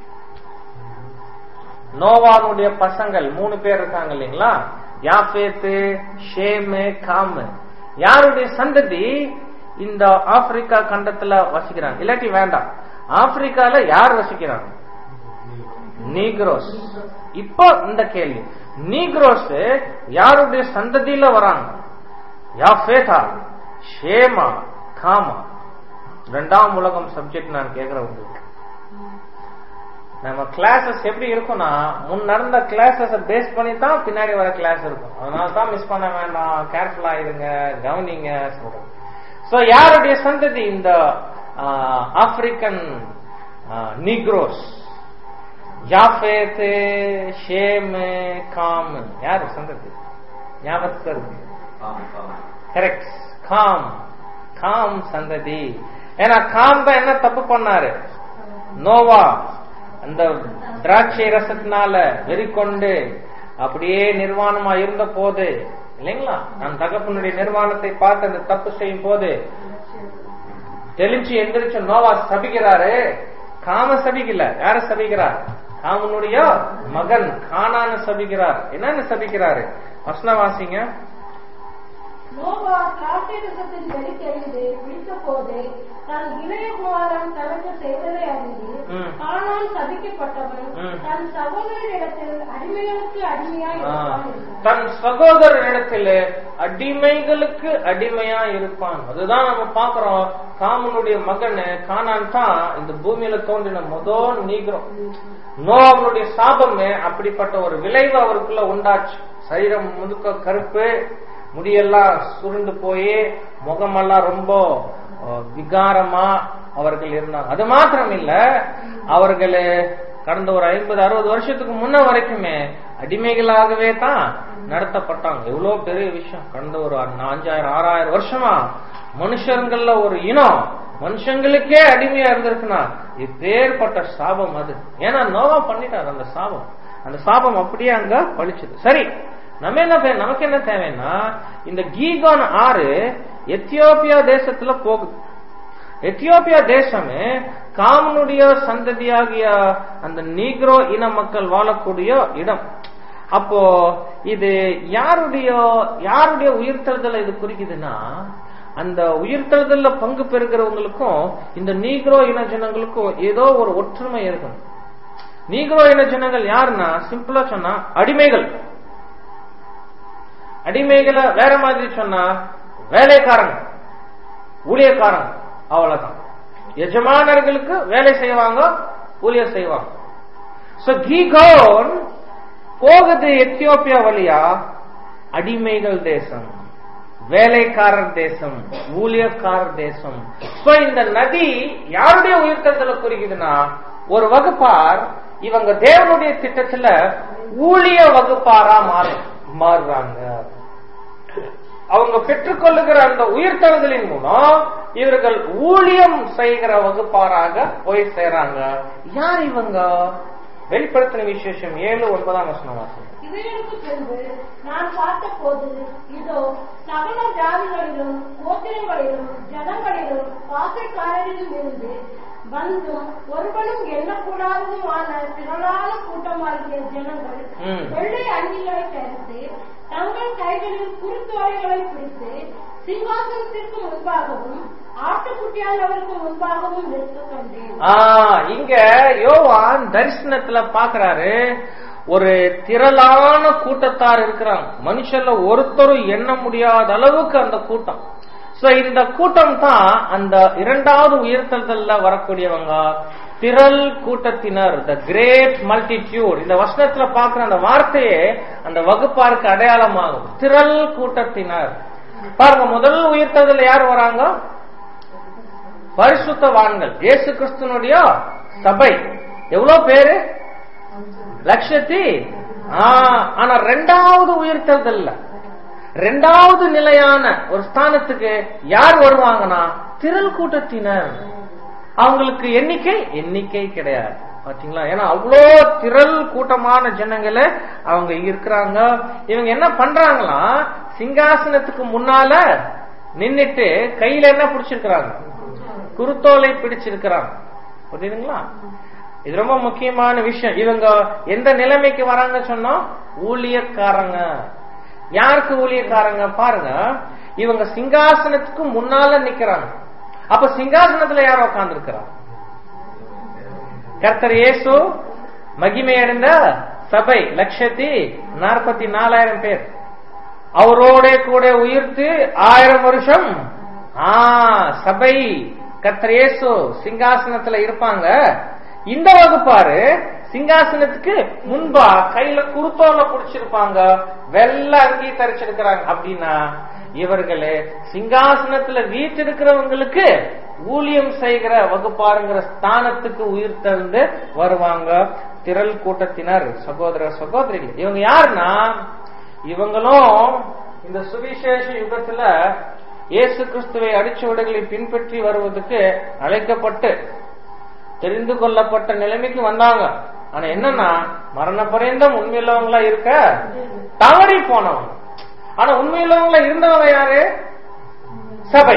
நோவானுடைய பசங்கள் 3 பேர் இருக்காங்க இல்லைங்களா, யாஃபேத்து, ஷேமு, காமு. யாருடைய சந்ததி இந்த ஆப்பிரிக்கா கண்டத்துல வசிக்கிறாங்க? இல்லாட்டி வேண்டாம், ஆப்பிரிக்கால யார் வசிக்கிறாங்க? நீக்ரோஸ். இப்போ இந்த கேள்வி, நீக்ரோஸ் யாருடைய சந்ததியில வராங்க? யாஃபேதா, ஷேமா, காமா? 2ஆம் உலகம் சப்ஜெக்ட் நான் கேட்கிறேன் உங்களுக்கு. நம்ம கிளாஸஸ் எப்படி இருக்கும்னா, முன் நடந்த கிளாஸஸ் பேஸ் பண்ணி தான் பின்னாடி வர கிளாஸ் இருக்கும். அதனால தான் மிஸ் பண்ண வேண்டாம், கேர்ஃபுல்லா இருங்க, கவனிங்க சொல்றேன். யாருடைய சந்ததி இந்த African Negroes? Japheth, Shem, Ham. யாரு சந்ததி ஞாபகத்துக்கு இருக்கு? Correct, com. காம் சந்ததி. ஏன்னா காம் தான் என்ன தப்பு பண்ணாரு? நோவா அந்த திராட்சை ரசத்தினால வெறிக்கொண்டு அப்படியே நிர்வாணமா இருந்த போது இல்லைங்களா, நான் தகப்பனுடைய நிர்வாணத்தை பார்த்து அந்த தப்பு செய்யும் போது தெளிச்சு எந்திரிச்சு நோவா சபிக்கிறாரு. காம சபிக்கல, யார சபிக்கிறார்? காமனுடைய மகன் கானான சபிக்கிறார். என்னன்னு சபிக்கிறாரு? வசனம் வாசிங்க. நோவா திராட்சைரசத்தின் வெளித்தெறிந்து பிடித்த போது தன் இளையகுமாரன் தனக்கு செய்ததை அறிந்து கானான் சபிக்கப்பட்டவன் தன் சகோதரரிடத்தில் அடிமைகளுக்கு அடிமையாய் இருப்பான். தன் சகோதரரிடத்தில் அடிமைகளுக்கு அடிமையா இருப்பான். அதுதான் நம்ம பாக்குறோம். காமனுடைய மகன் கானான் தான் இந்த பூமியில தோன்றின முதல் நீக்கிறோம். நோவாவுடைய சாபமே அப்படிப்பட்ட ஒரு விளைவு அவருக்குள்ள உண்டாச்சு. சரீரம் முழுக்க கருப்பு, முடியெல்லாம் சுருண்டு போய் முகமெல்லாம் ரொம்ப விகாரமா அவர்கள் இருந்தாங்க. அது மாத்திரம் இல்ல, அவர்கள் கடந்த ஒரு 50-60 வருஷத்துக்கு முன்ன வரைக்குமே அடிமைகளாகவே தான் நடத்தப்பட்டாங்க. எவ்வளவு பெரிய விஷயம். கடந்த ஒரு 5000-6000 வருஷமா மனுஷங்கள்ல ஒரு இனம் மனுஷங்களுக்கே அடிமையா இருந்திருக்குன்னா இப்பேற்பட்ட சாபம் அது. ஏன்னா நோவா பண்ணிட்டார் அந்த சாபம். அந்த சாபம் அப்படியே அங்க பழிச்சது. சரி, நமக்கு என்ன தேவைன்னா, இந்த கீகான் ஆறு எத்தியோப்பியா தேசத்துல போகுது. எத்தியோப்பியா தேசமே காமனுடைய சந்ததியாகிய அந்த நீக்ரோ இன மக்கள் வாழக்கூடிய இடம். அப்போ இது யாருடைய உயிர்த்தெழுதலை இது குறிக்குதுன்னா, அந்த உயிர்த்தெழுதல்ல பங்கு பெறுகிறவங்களுக்கும் இந்த நீக்ரோ இன ஜனங்களுக்கும் ஏதோ ஒரு ஒற்றுமை இருக்கும். நீக்ரோ இன ஜனங்கள் யாருன்னா, சிம்பிளா சொன்னா அடிமைகள். அடிமைகளை வேற மாதிரி சொன்னா வேலைக்காரங்க, ஊழியக்காரங்க, அவ்வளவுதான். எஜமானர்களுக்கு வேலை செய்வாங்க, ஊழியர் செய்வாங்க. கீகோன் போகுது எத்தியோப்பியா வழியா அடிமைகள் தேசம், வேலைக்காரர் தேசம், ஊழியக்காரர் தேசம். இந்த நதி யாருடைய உயிர்த்தெழுதலை குறிக்குதுன்னா, ஒரு வகுப்பார் இவங்க தேவனுடைய திட்டத்துல ஊழிய வகுப்பாரா மாறுறாங்க. அவங்க பெற்றுக்கொள்ளுகிற அந்த உயிர்த்தெழுதலின் மூலம் இவர்கள் ஊழியம் செய்கிற வகுப்பாராக போய் சேராங்க. யார் இவங்க? வெளிப்படுத்தின விசேஷம் 7:9 இவைகளுக்கு பின்பு நான் பார்த்த போது இதோ சகல ஜாதிகளிலும் கோத்திரங்களிலும் ஜனங்களிலும் பாசைக்காரரிலும் இருந்து வந்தும் ஒருவனும் எண்ணக்கூடாததுமான திரளான கூட்டமாகிய ஜனங்கள் வெள்ளை அங்கிகளை தரித்து தங்கள் கைகளில் குறுத்தோலைகளை பிடித்து சிங்காசனத்திற்கு முன்பாகவும் ஆட்டுக்குட்டியானவருக்கு முன்பாகவும் நிற்க கண்டேன். இங்க யோவான் தரிசனத்துல பாக்குறாரு, ஒரு திரளான கூட்டத்தார் இருக்கிறாங்க. மனுஷன்ல ஒருத்தரும் எண்ண முடியாத அளவுக்கு அந்த கூட்டம். இந்த கூட்டம் தான் அந்த இரண்டாவது உயிர்த்தெழுதல்ல வரக்கூடியவங்க, திரள் கூட்டத்தினர், த கிரேட் மல்டிடியூட். இந்த வசனத்துல பாக்குற அந்த வார்த்தையே அந்த வகுப்பாருக்கு அடையாளமாகும். திரள் கூட்டத்தினர். பாருங்க, முதல் உயிர்த்தெழுதல் யார் வராங்க? பரிசுத்தவான்கள், இயேசு கிறிஸ்துனுடைய சபை. எவ்வளவு பேரு? 100,000. ஆனா இரண்டாவது உயிர்த்தெழுதல்ல இரண்டாவது நிலையான ஒரு ஸ்தானத்துக்கு யார் வருவாங்கன்னா திரள் கூட்டத்தினர். அவங்களுக்கு எண்ணிக்கை கிடையாது. பாத்தீங்களா? ஏன்னா அவ்வளோ திரள் கூட்டமான ஜனங்களை அவங்க இருக்கிறாங்க. இவங்க என்ன பண்றாங்களா, சிங்காசனத்துக்கு முன்னால நின்னுட்டு கையில என்ன பிடிச்சிருக்கிறாங்க? குருத்தோலை பிடிச்சிருக்கிறாங்க. புரியுதுங்களா? இது ரொம்ப முக்கியமான விஷயம். இவங்க எந்த நிலைமைக்கு வராங்க சொன்னா, ஊழியக்காரங்க. யாருக்கு ஊழியக்காரங்க? பாருங்க, இவங்க சிங்காசனத்துக்கு முன்னால நிக்கிறாங்க. அப்ப சிங்காசனத்துல யார் உட்கார்ந்து இருக்கிறாங்க? கர்த்தர் இயேசு, மகிமை அடைந்த சபை 1,44,000 பேர். அவரோட கூட உயிர்த்து 1000 வருஷம் சபை கர்த்தர் இயேசு சிங்காசனத்துல இருப்பாங்க. இந்த வகுப்பாரு சிங்காசனத்துக்கு முன்பா கையில குருத்தோல புடிச்சிருப்பாங்க, வெள்ள அங்கி தரிச்சிருக்கிறாங்க. அப்படின்னா இவர்களே சிங்காசனத்துல வீட்டிருக்கிறவங்களுக்கு ஊழியம் செய்கிற வகுப்பாருங்கிற ஸ்தானத்துக்கு உயிர் தந்து வருவாங்க. திரள் கூட்டத்தினர், சகோதர சகோதரிகள். இவங்க யாருன்னா, இவங்களும் இந்த சுவிசேஷ யுகத்துல இயேசு கிறிஸ்துவை அடிச்சுவடுகளை பின்பற்றி வருவதற்கு அழைக்கப்பட்டு தெரிந்து கொள்ளப்பட்ட நிலைமைக்கு வந்தாங்க. ஆனா என்னன்னா, மரண பரியந்தம் உண்மையுள்ளவங்களா இருக்க தவறி போனவங்க. ஆனா உண்மையுள்ளவங்களா இருந்தவங்க யாரு? சபை.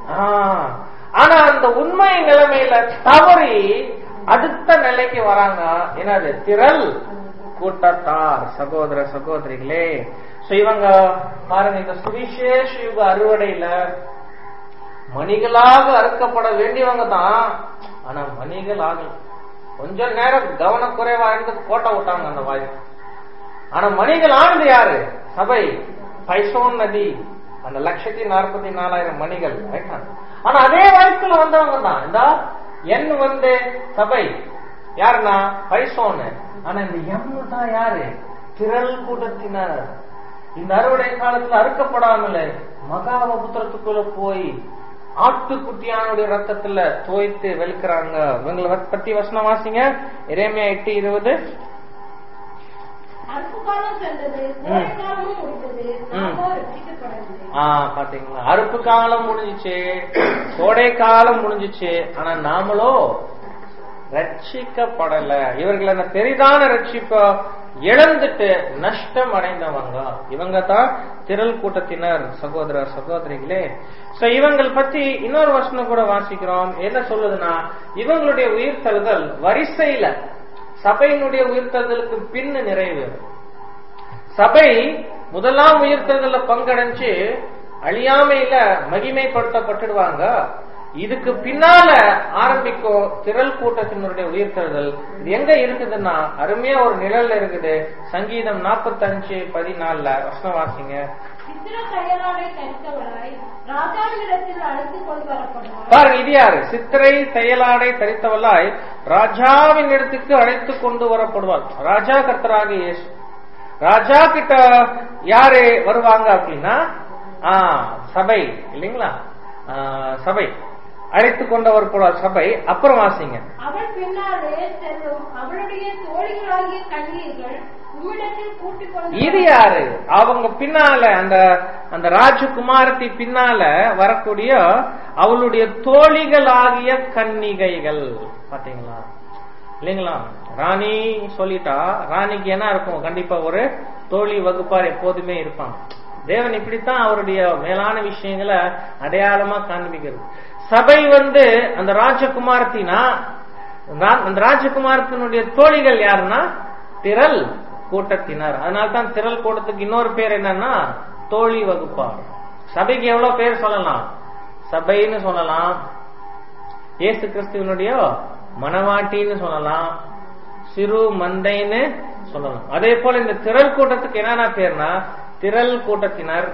ஆனா அந்த உண்மை நிலைமையில தவறி அடுத்த நிலைக்கு வராங்க. என்னது? திரள் கூட்டத்தார், சகோதர சகோதரிகளே. இவங்க பாருங்க, இந்த சுவிசேஷ யுக அறுவடையில மணிகளாக அறுக்கப்பட வேண்டியவங்க தான். ஆனா மணிகள் ஆகல. கொஞ்ச நேரம் கவனக்குறைவா இருந்து கோட்டை விட்டாங்க அந்த வாய். ஆனா மணிகள் ஆனது யாரு? சபை, பைசோன் நதி, அந்த 1,44,000 மணிகள். ஆனா அதே வாய்ப்புல வந்தவங்க தான் இந்த எண் சபை. யாருன்னா பைசோன். ஆனா இந்த எம் தான் யாரு? திரள் கூட்டத்தினர். இந்த அறுவடை காலத்துல அறுக்கப்படாமல மகாபுத்திரத்துக்குள்ள போய் ஆட்டுக்குட்டியானுடைய ரத்தத்துல தோய்த்து வெளுக்கிறாங்க. இவங்களை பத்தி வசனம் வாசிங்க. எரேமியா 8:20. பாத்தீங்களா, அறுப்பு காலம் முடிஞ்சிச்சு, கோடை காலம் முடிஞ்சிச்சு. ஆனா நாமளோ ரட்சிக்கப்படல. இவர்கள் அந்த பெரிதான ரட்சிப்ப இழந்துட்டு நஷ்டம் அடைந்தவங்க இவங்க தான் திரள் கூட்டத்தினர். சகோதர சகோதரிகளே, இவங்கள் பத்தி இன்னொரு வசனம் கூட வாசிக்கிறோம். என்ன சொல்லுதுன்னா, இவங்களுடைய உயிர்த்தெழுதல் வரிசையில சபையினுடைய உயிர்த்தெழுதலுக்கு பின்னு நிறைவு. சபை முதலாம் உயிர்த்தெழுதல பங்கடைஞ்சு அழியாமையில மகிமைப்படுத்தப்பட்டுடுவாங்க. இதுக்கு பின்னால ஆரம்பிக்கும் திரள் கூட்டத்தினுடைய உயிர்த்தெழுதல். இது எங்க இருக்குதுன்னா அருமையா ஒரு நிழல்ல இருக்குது. சங்கீதம் 45:14 வசனம் வாசிங்க. பாருங்க, இது யாரு? சித்திரை தையலாடை தரித்தவளாய் ராஜாவின் இடத்துக்கு அழைத்து கொண்டு வரப்படுவாள். ராஜா கர்த்தராக இயேசு. ராஜா கிட்ட யாரு வருவாங்க அப்படின்னா சபை இல்லைங்களா? சபை அழைத்து கொண்டவர் போல சபை. அப்புறம் வாசிங்க. அவள் பின்னாலே செல்லும் அவளுடைய தோழிகளாகிய கன்னியர்கள் உம்மிடத்தில் கூட்டிக் கொண்டு. இது யாரு? அவங்க பின்னால அந்த ராஜகுமாரத்தி பின்னால வரக்கூடிய அவளுடைய தோழிகளாகிய கன்னிகைகள். பாத்தீங்களா இல்லைங்களா? ராணி சொல்லிட்டா ராணிக்கு என்ன இருக்கும்? கண்டிப்பா ஒரு தோழி வகுப்பார் எப்போதுமே இருப்பாங்க. தேவன் இப்படித்தான் அவருடைய மேலான விஷயங்களை அடையாளமா காண்பிக்கிறது. சபை அந்த ராஜகுமாரத்தினா, அந்த ராஜகுமாரத்தினுடைய தோழிகள் யாருன்னா திரள் கூட்டத்தினர். அதனால்தான் திரள் கூட்டத்துக்கு இன்னொரு பேர் என்னன்னா தோழி வகுப்பார். சபைக்கு எவ்வளவு பேர் சொல்லலாம்? சபைன்னு சொல்லலாம், இயேசு கிறிஸ்துவனுடைய மனவாட்டின்னு சொல்லலாம், சிறு மந்தைன்னு சொல்லலாம். அதே போல இந்த திரள் கூட்டத்துக்கு என்னென்ன பேர்னா திரள் கூட்டத்தினர்,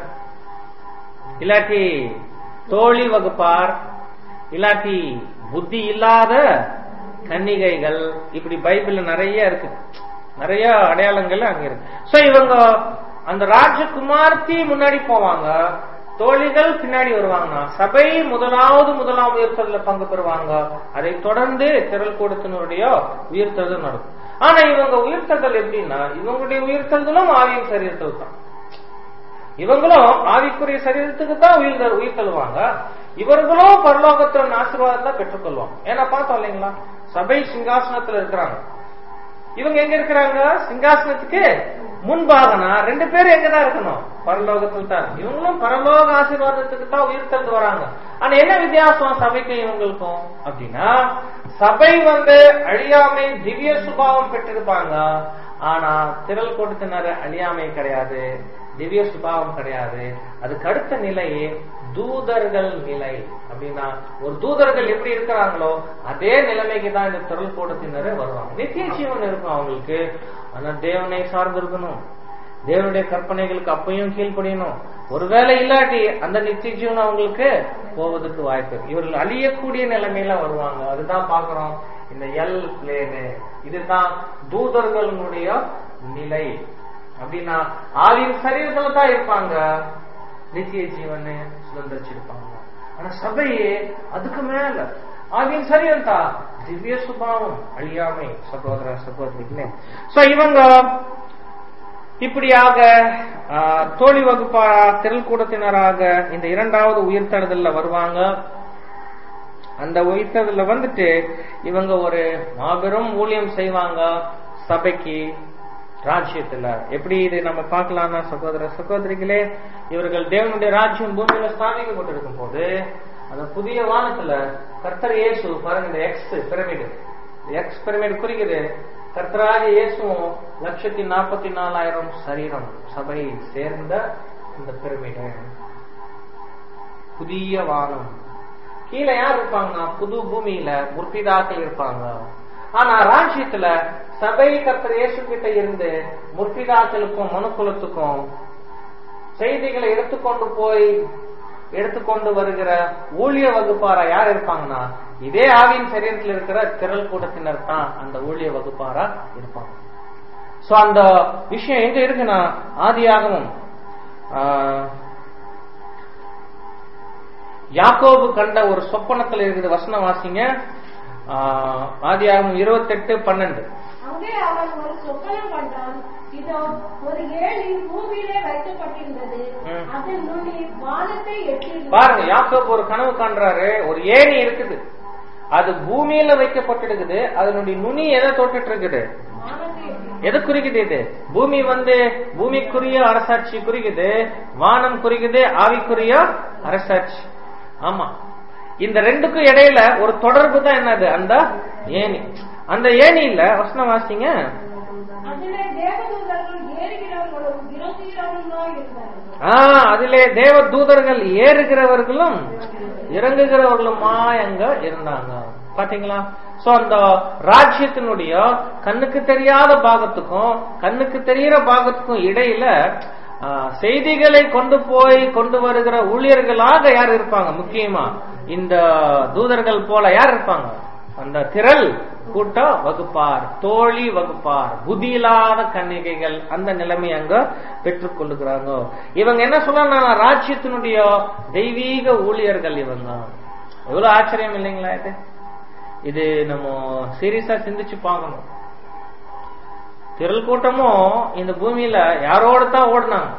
இல்லாட்டி தோழி வகுப்பார், இல்லாட்டி புத்தி இல்லாத கன்னிகைகள். இப்படி பைபிள்ல நிறைய இருக்கு, நிறைய அடையாளங்கள் அங்க இருக்கு. இவங்க அந்த ராஜகுமார்த்தி முன்னாடி போவாங்க, தோழிகள் பின்னாடி வருவாங்கன்னா சபை முதலாம் உயிர்த்தெழுதல பங்கு பெறுவாங்க. அதை தொடர்ந்து திரள் கூட்டத்தினுடைய உயிர்த்தெழுதல் நடக்கும். ஆனா இவங்க உயிர்த்தெழுதல் எப்படின்னா இவங்களுடைய உயிர்த்தெழுதலும் ஆவியின் சரீரத்தில் தான். இவங்களும் ஆவிக்குரிய சரீரத்துக்கு தான் உயிர் தள்ளுவாங்க. இவர்களும் பரலோகத்தின் ஆசீர்வாதத்தை பெற்றுக்கொள்வாங்க. ஏன்னா பார்த்தோம் இல்லைங்களா, சபை சிங்காசனத்துல இருக்கிறாங்க. இவங்க எங்க இருக்கிறாங்க? சிங்காசனத்துக்கு முன்பாகனா 2 பேரும் எங்கதான் இருக்கணும்? பரலோகத்தில் தான். இவங்களும் பரலோக ஆசீர்வாதத்துக்கு தான் உயிர் தந்து வராங்க. ஆனா என்ன வித்தியாசம் சபைக்கும் இவங்களுக்கும் அப்படின்னா, சபை அழியாமை திவ்ய சுபாவம் பெற்றிருப்பாங்க. ஆனா திரள் கூட்டத்தினர் அழியாமை கிடையாது, திவ்ய சுபாவம் கிடையாது. அதுக்கு அடுத்த நிலையே தூதர்கள் நிலை. அப்படின்னா ஒரு தூதர்கள் எப்படி இருக்கிறாங்களோ அதே நிலைமைக்கு தான் இந்த திரள் கூட்டத்தினரே வருவாங்க. நித்திய ஜீவன் இருக்கும் அவங்களுக்கு. ஆனா தேவனை சார்ந்து இருக்கணும், தேவனுடைய கற்பனைகளுக்கு அப்பையும் கீழ்ப்படியணும். ஒருவேளை இல்லாட்டி அந்த நித்திய ஜீவன் அவங்களுக்கு போவதற்கு வாய்ப்பு. இவர்கள் அழியக்கூடிய நிலைமையில வருவாங்க. அதுதான் பாக்குறோம் இந்த எல் பிளேனு. இதுதான் தூதர்களுடைய நிலை. அப்படின்னா ஆவியின் சரீரத்துல தான் இருப்பாங்க, நித்திய ஜீவனை சுதந்திரிச்சிருப்பாங்க. ஆனா சபையே அதுக்கு மேல ஆவியின் சரீரம் தான், திவ்ய சுபாவம், அழியாமை. சகோதர சகோதரிகளே, இவங்க இப்படியாக தோழி வகுப்பாரா திரள் கூட்டத்தினராக இந்த 2வது உயிர்த்தெழுதல்ல வருவாங்க. அந்த உயிர்த்தெழுதல்ல இவங்க ஒரு மாபெரும் ஊழியம் செய்வாங்க சபைக்கு, ராஜ்யத்துல. எப்படி இது நம்ம பார்க்கலாம்னா சகோதர சகோதரிகளே, இவர்கள் தேவனுடைய ராஜ்யம் பூமியில ஸ்தாபிக்கப்பட்டிருக்கும் போது அந்த புதிய வானத்துல கர்த்தர் இயேசு பாருங்க, இந்த எக்ஸ் பிரமிடு குறிக்குது கர்த்தராகிய இயேசுவும் 144,000 சரீரம் சபை சேர்ந்த இந்த பிரமிடு. புதிய வானம். கீழே யார் இருப்பாங்கன்னா புது பூமியில முற்பிதாக்கள் இருப்பாங்க. ஆனா ராஜ்யத்துல சபை கர்த்தர் இயேசு கிட்ட இருந்து முற்பிதாக்களுக்கும் மனுக்குலத்துக்கும் செய்திகளை எடுத்துக்கொண்டு வருகிற ஊழிய வகுப்பாரா யார் இருப்பாங்கன்னா இதே ஆவியின் சரீரத்தில் இருக்கிற திரள் கூட்டத்தினர் தான் அந்த ஊழிய வகுப்பாரா இருப்பாங்க. சோ அந்த விஷயம் எங்க இருக்குன்னா ஆதியாகமம் யாக்கோபு கண்ட ஒரு சொப்பனத்துல இருக்குது. வசனம் வாசிங்க. ஆதியாகமம் 28:12. அங்கே அவன் ஒரு சொப்பனம் கண்டான். இதோ ஒரு ஏணி பூமியிலே வைக்கப்பட்டிருந்தது. அதன் நுனி வானத்தை எட்டியது. பாருங்க, யாக்கோபு ஒரு கனவு காண்றாரு. ஒரு ஏணி இருக்குது, அது பூமியில வைக்கப்பட்டிருக்குது. அதனுடைய நுனி எதை தொட்டுட்டு இருக்குது? எது குறிக்குது? இது பூமி பூமிக்குரிய அரசாட்சி குறிக்குது, வானம் குறிக்குது ஆவிக்குரிய அரசாட்சி. ஆமா, இந்த ரெண்டுக்கும் இடையில ஒரு தொடர்பு தான் என்னது? அந்த ஏணி. அந்த ஏணியில வசனம் வாசிங்க. அதிலே தேவ தூதர்கள் ஏறுகிறவர்களும் இறங்குகிறவர்களுமா அங்க இருந்தாங்க. பாத்தீங்களா? சோ அந்த ராஜ்யத்தினுடைய கண்ணுக்கு தெரியாத பாகத்துக்கும் கண்ணுக்கு தெரிகிற பாகத்துக்கும் இடையில செய்திகளை கொண்டு வருகிற ஊழியர்களாக யார் இருப்பாங்க? முக்கியமா இந்த தூதர்கள் போல யார் இருப்பாங்க? அந்த திரள் கூட்ட வகுப்பார், தோழி வகுப்பார், புதியில்லாத கன்னிகைகள். அந்த நிலைமை அங்க பெற்றுக் கொள்ளுகிறாங்க. இவங்க என்ன சொல்றாங்க? ராஜ்யத்தினுடைய தெய்வீக ஊழியர்கள் இவங்க. எவ்வளவு ஆச்சரியம் இல்லைங்களா? இது நம்ம சீரியஸா சிந்திச்சு பார்க்கணும். திரள் கூட்டமும் இந்த பூமியில யாரோடு தான் ஓடுனாங்க?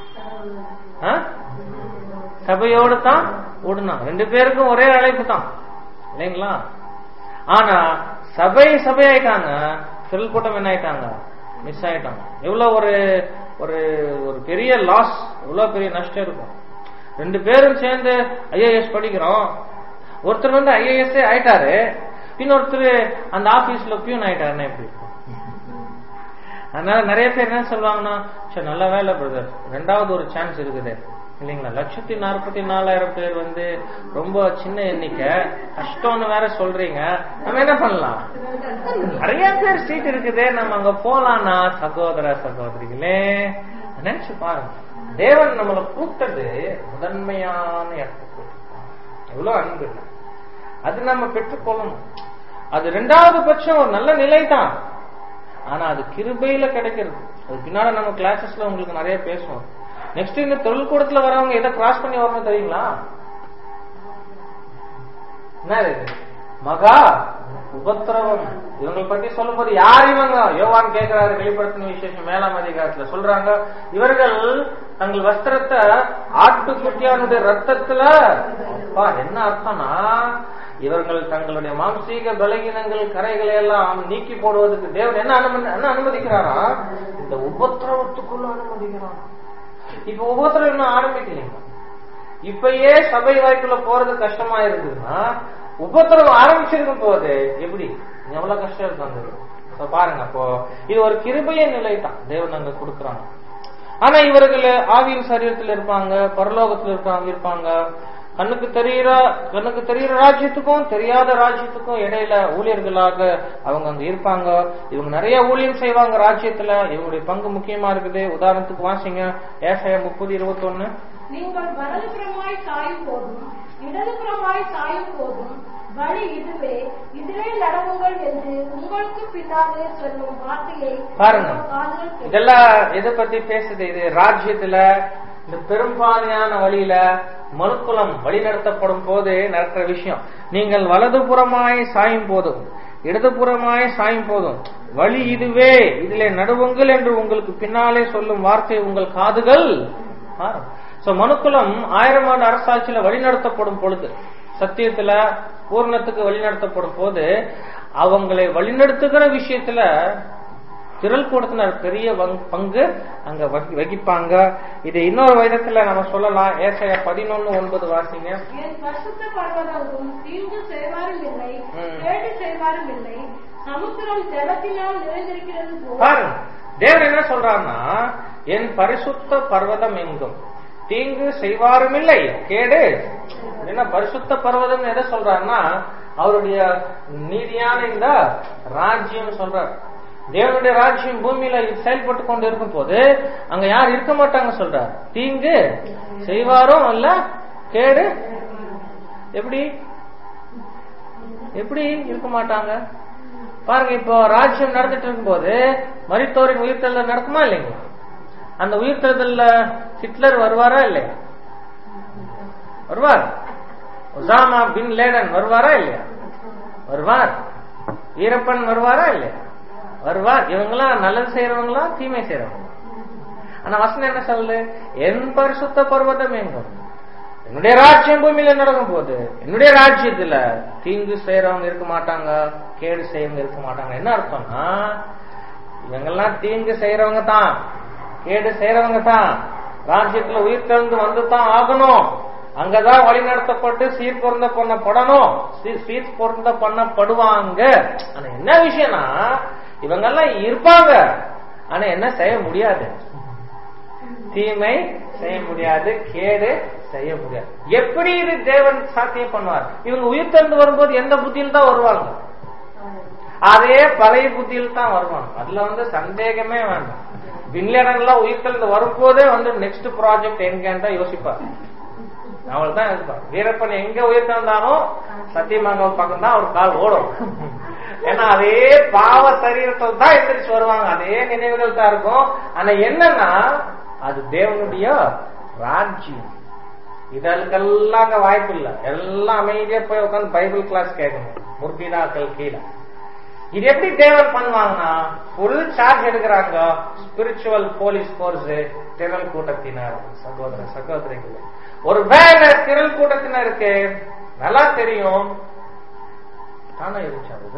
சபையோடு தான் ஓடுனாங்க. ரெண்டு பேருக்கும் ஒரே அழைப்பு தான் இல்லைங்களா? ஆனா சபை ஆயிட்டாங்க, திரள் கூட்டம் என்ன ஆயிட்டாங்க? மிஸ் ஆயிட்டாங்க. எவ்வளவு ஒரு ஒரு பெரிய லாஸ், எவ்வளவு பெரிய நஷ்டம் இருக்கும். ரெண்டு பேரும் சேர்ந்து ஐஏஎஸ் படிக்கிறோம். ஒருத்தர் ஐஏஎஸ் ஆயிட்டாரு, இன்னொருத்தர் அந்த ஆபீஸ்ல பியூன் ஆயிட்டாருன்னா எப்படி இருக்கும்? அதனால நிறைய பேர் என்ன சொல்லுவாங்கன்னா, சரி நல்ல வேலை பிரதர், ரெண்டாவது ஒரு சான்ஸ் இருக்குது இல்லைங்களா? 144,000 பேர் ரொம்ப சின்ன எண்ணிக்கை, கஷ்டம்னு வேற சொல்றீங்க. நம்ம என்ன பண்ணலாம்? நிறைய பேர் சீட் இருக்குது, நம்ம அங்க போலாம்னா சகோதர சகோதரிகளே நினைச்சு பாருங்க. தேவன் நம்மளை கூப்பிட்டது முதன்மையான இடத்துக்கு. எவ்வளவு அன்பு, அது நம்ம பெற்றுக்கொள்ளணும். அது ரெண்டாவது பட்சம் ஒரு நல்ல நிலை தான். ஆனா அது கிருபையில கிடைக்கிறது. அது பின்னால நம்ம கிளாஸஸ்ல உங்களுக்கு நிறைய பேசுவோம். நெக்ஸ்ட் இந்த தொழில் கூடத்துல வரவங்க எதை கிராஸ் பண்ணி வரணும் தெரியுங்களா? என்ன மகா உபத்திரவம். இவங்களை பத்தி சொல்லும் போது யார் இவங்க? யோவான் கேட்கிறாரு, வெளிப்படுத்தின விசேஷம் 7ஆம் அதிகாரத்துல சொல்றாங்க, இவர்கள் தங்கள் வஸ்திரத்தை ஆட்டுக்குட்டியானுடைய ரத்தத்துல, என்ன அர்த்தம்னா இவர்கள் தங்களுடைய மாம்சீக பலகீனங்கள் கரைகளை எல்லாம் நீக்கி போடுவதற்கு தேவன் என்ன அனுமதிக்கிறாரா? இந்த உபத்திரவத்துக்குள்ள அனுமதிக்கிறான். இப்ப உபத்திரம் இன்னும் ஆரம்பிக்கலைங்க. இப்பயே சபை வாய்ப்புல போறது கஷ்டமா இருக்குதுன்னா உபத்திரம் ஆரம்பிச்சிருக்கும் போது எப்படி எவ்வளவு கஷ்டம் இருக்கும் பாருங்க. அப்போ இது ஒரு கிருபைய நிலை தான் தேவன் அங்க கொடுக்கறாங்க. ஆனா இவர்கள் ஆவியின் சரீரத்தில் இருப்பாங்க, பரலோகத்தில் இருப்பாங்க. கண்ணுக்கு தெரிகிற ராஜ்யத்துக்கும் தெரியாத ராஜ்யத்துக்கும் இடையில ஊழியர்களாக அவங்க அங்க இருப்பாங்க. இவங்க நிறைய ஊழியம் செய்வாங்க ராஜ்யத்துல. இவங்களுடைய பங்கு முக்கியமா இருக்குது. உதாரணத்துக்கு வாசிங்க ஏசாயா 30:21. நீங்கள் வலதுபுறமாய் சாயும் போதும் இடதுபுறமாய் சாயும் போதும் வழி இதுவே, இதிலே நடவுங்கள் என்று உங்களுக்கு பின்னாலே சொல்லும் வார்த்தையை பாருங்க. இதெல்லாம் எதை பத்தி பேசுது? இது ராஜ்யத்துல இந்த பெரும்பான்மையான வழியில மனுக்குலம் வழி நடத்தப்படும் போது நடக்கிற விஷயம். நீங்கள் வலதுபுறமாய் சாயும் போதும் இடதுபுறமாய் சாயும் போதும் வழி இதுவே, இதிலே நடுவுங்கள் என்று உங்களுக்கு பின்னாலே சொல்லும் வார்த்தை உங்கள் காதுகள். மனுக்குலம் 1000 ஆண்டு அரசாட்சியில வழிநடத்தப்படும் பொழுது, சத்தியத்துல பூர்ணத்துக்கு வழிநடத்தப்படும் போது அவங்களை வழிநடத்துகிற விஷயத்துல திரள் கூட்டத்தினர் பெரிய பங்கு அங்க வகிப்பாங்க. இது இன்னொரு விதத்துல நம்ம சொல்லலாம். ஏசாயா 11:9 வாசிங்க. என் பரிசுத்த பர்வதம் தீங்கு செய்வாரும் இல்லை, கேடு செய்வாரும் இல்லை, சமுத்திரம் ஜலத்தினால் நிறைந்திருக்கிறது போல. பாருங்க, தேவன் என்ன சொல்றாருன்னா, என் பரிசுத்த பர்வதம் எங்கும் தீங்கு செய்வாரும் இல்லை, கேடு. என்ன பரிசுத்த பர்வதம் எதை சொல்றாருன்னா, அவருடைய நீதியான இந்த ராஜ்யம் சொல்றார். தேவனுடைய ராஜ்யம் பூமியில செயல்பட்டு கொண்டு இருக்கும் போது அங்க யார் இருக்க மாட்டாங்க சொல்றார். தீங்கு செய்வாரும் இல்ல, கேடு எப்படி எப்படி இருக்க மாட்டாங்க. பாருங்க, இப்போ ராஜ்யம் நடந்துட்டு இருக்கும் போது மரித்தோரின் உயிர்த்தெழுதல் நடக்குமா இல்லைங்களா? அந்த உயிர்த்தெழுதல்ல ஹிட்லர் வருவாரா இல்லையா? வருவார். ஒசாமா பின் லேடன் வருவாரா இல்லையா? வருவார். வீரப்பன் வருவாரா இல்லையா? வருவார். இவங்களாம் நல்லது செய்யறவங்களா தீமை செய்யறவங்க? ஆனா வசனம் என்ன சொல்லுது? என் பரிசுத்த பர்வதம் எங்கும் என்னுடைய ராஜ்யம் பூமியில நடக்கும் போது என்னுடைய ராஜ்யத்துல தீங்கு செய்யறவங்க இருக்க மாட்டாங்க, கேடு செய்யறவங்க இருக்க மாட்டாங்க. என்ன அர்த்தம்னா, இவங்கெல்லாம் தீங்கு செய்யறவங்க தான், கேடு செய்யறவங்க தான் ராஜ்யத்துல உயிர் தெழுந்து வந்து தான் ஆகணும். அங்கதான் வழி நடத்தப்பட்டு சீர் பொருந்த பண்ணப்படணும், சீர் பொருந்த பண்ணப்படுவாங்க. ஆனா என்ன விஷயம்னா, இவங்கெல்லாம் இருப்பாங்க, ஆனா என்ன செய்ய முடியாது, தீமை செய்ய முடியாது, கேடு செய்ய முடியாது. எப்படி இது தேவன் சாத்தியம் பண்ணுவார்? இவங்க உயிர் தெழுந்து வரும்போது எந்த புத்தியில் தான் வருவாங்க? அதே பழைய புத்தியில் தான் வருவாங்க. அதுல சந்தேகமே வேண்டாம். விண்லேடன்லாம் உயிர் தெழுந்து வரும்போதே நெக்ஸ்ட் ப்ராஜெக்ட் எங்கன்னு தான் யோசிப்பார். அவள் தான் இருப்பார். வீரப்பன் எங்க உயிர் தெழுந்தாலும் சத்தியமங்கலம் பக்கம் தான் அவர் கால் ஓடும். ஏன்னா அதே பாவ சரீரத்தில் தான் எந்திரிச்சு வருவாங்க, அதே நினைவுகள் தான் இருக்கும். ஆனா என்னன்னா, அது தேவனுடைய ராஜ்யம். இதற்கெல்லாம் அங்க வாய்ப்பு இல்ல. எல்லாம் அமைதியா போய் உட்காந்து பைபிள் கிளாஸ் கேட்கணும், முர்பிதாக்கள் கீழே. இது எப்படி தேவன் பண்ணுவாங்கன்னா, ஃபுல் சார்ஜ் எடுக்கிறாங்க ஸ்பிரிச்சுவல் போலீஸ் போர்ஸ், திரள் கூட்டத்தினர். சகோதர சகோதரிகள், ஒரு வேலை திரள் கூட்டத்தினருக்கு நல்லா தெரியும். தானே இருந்துச்சு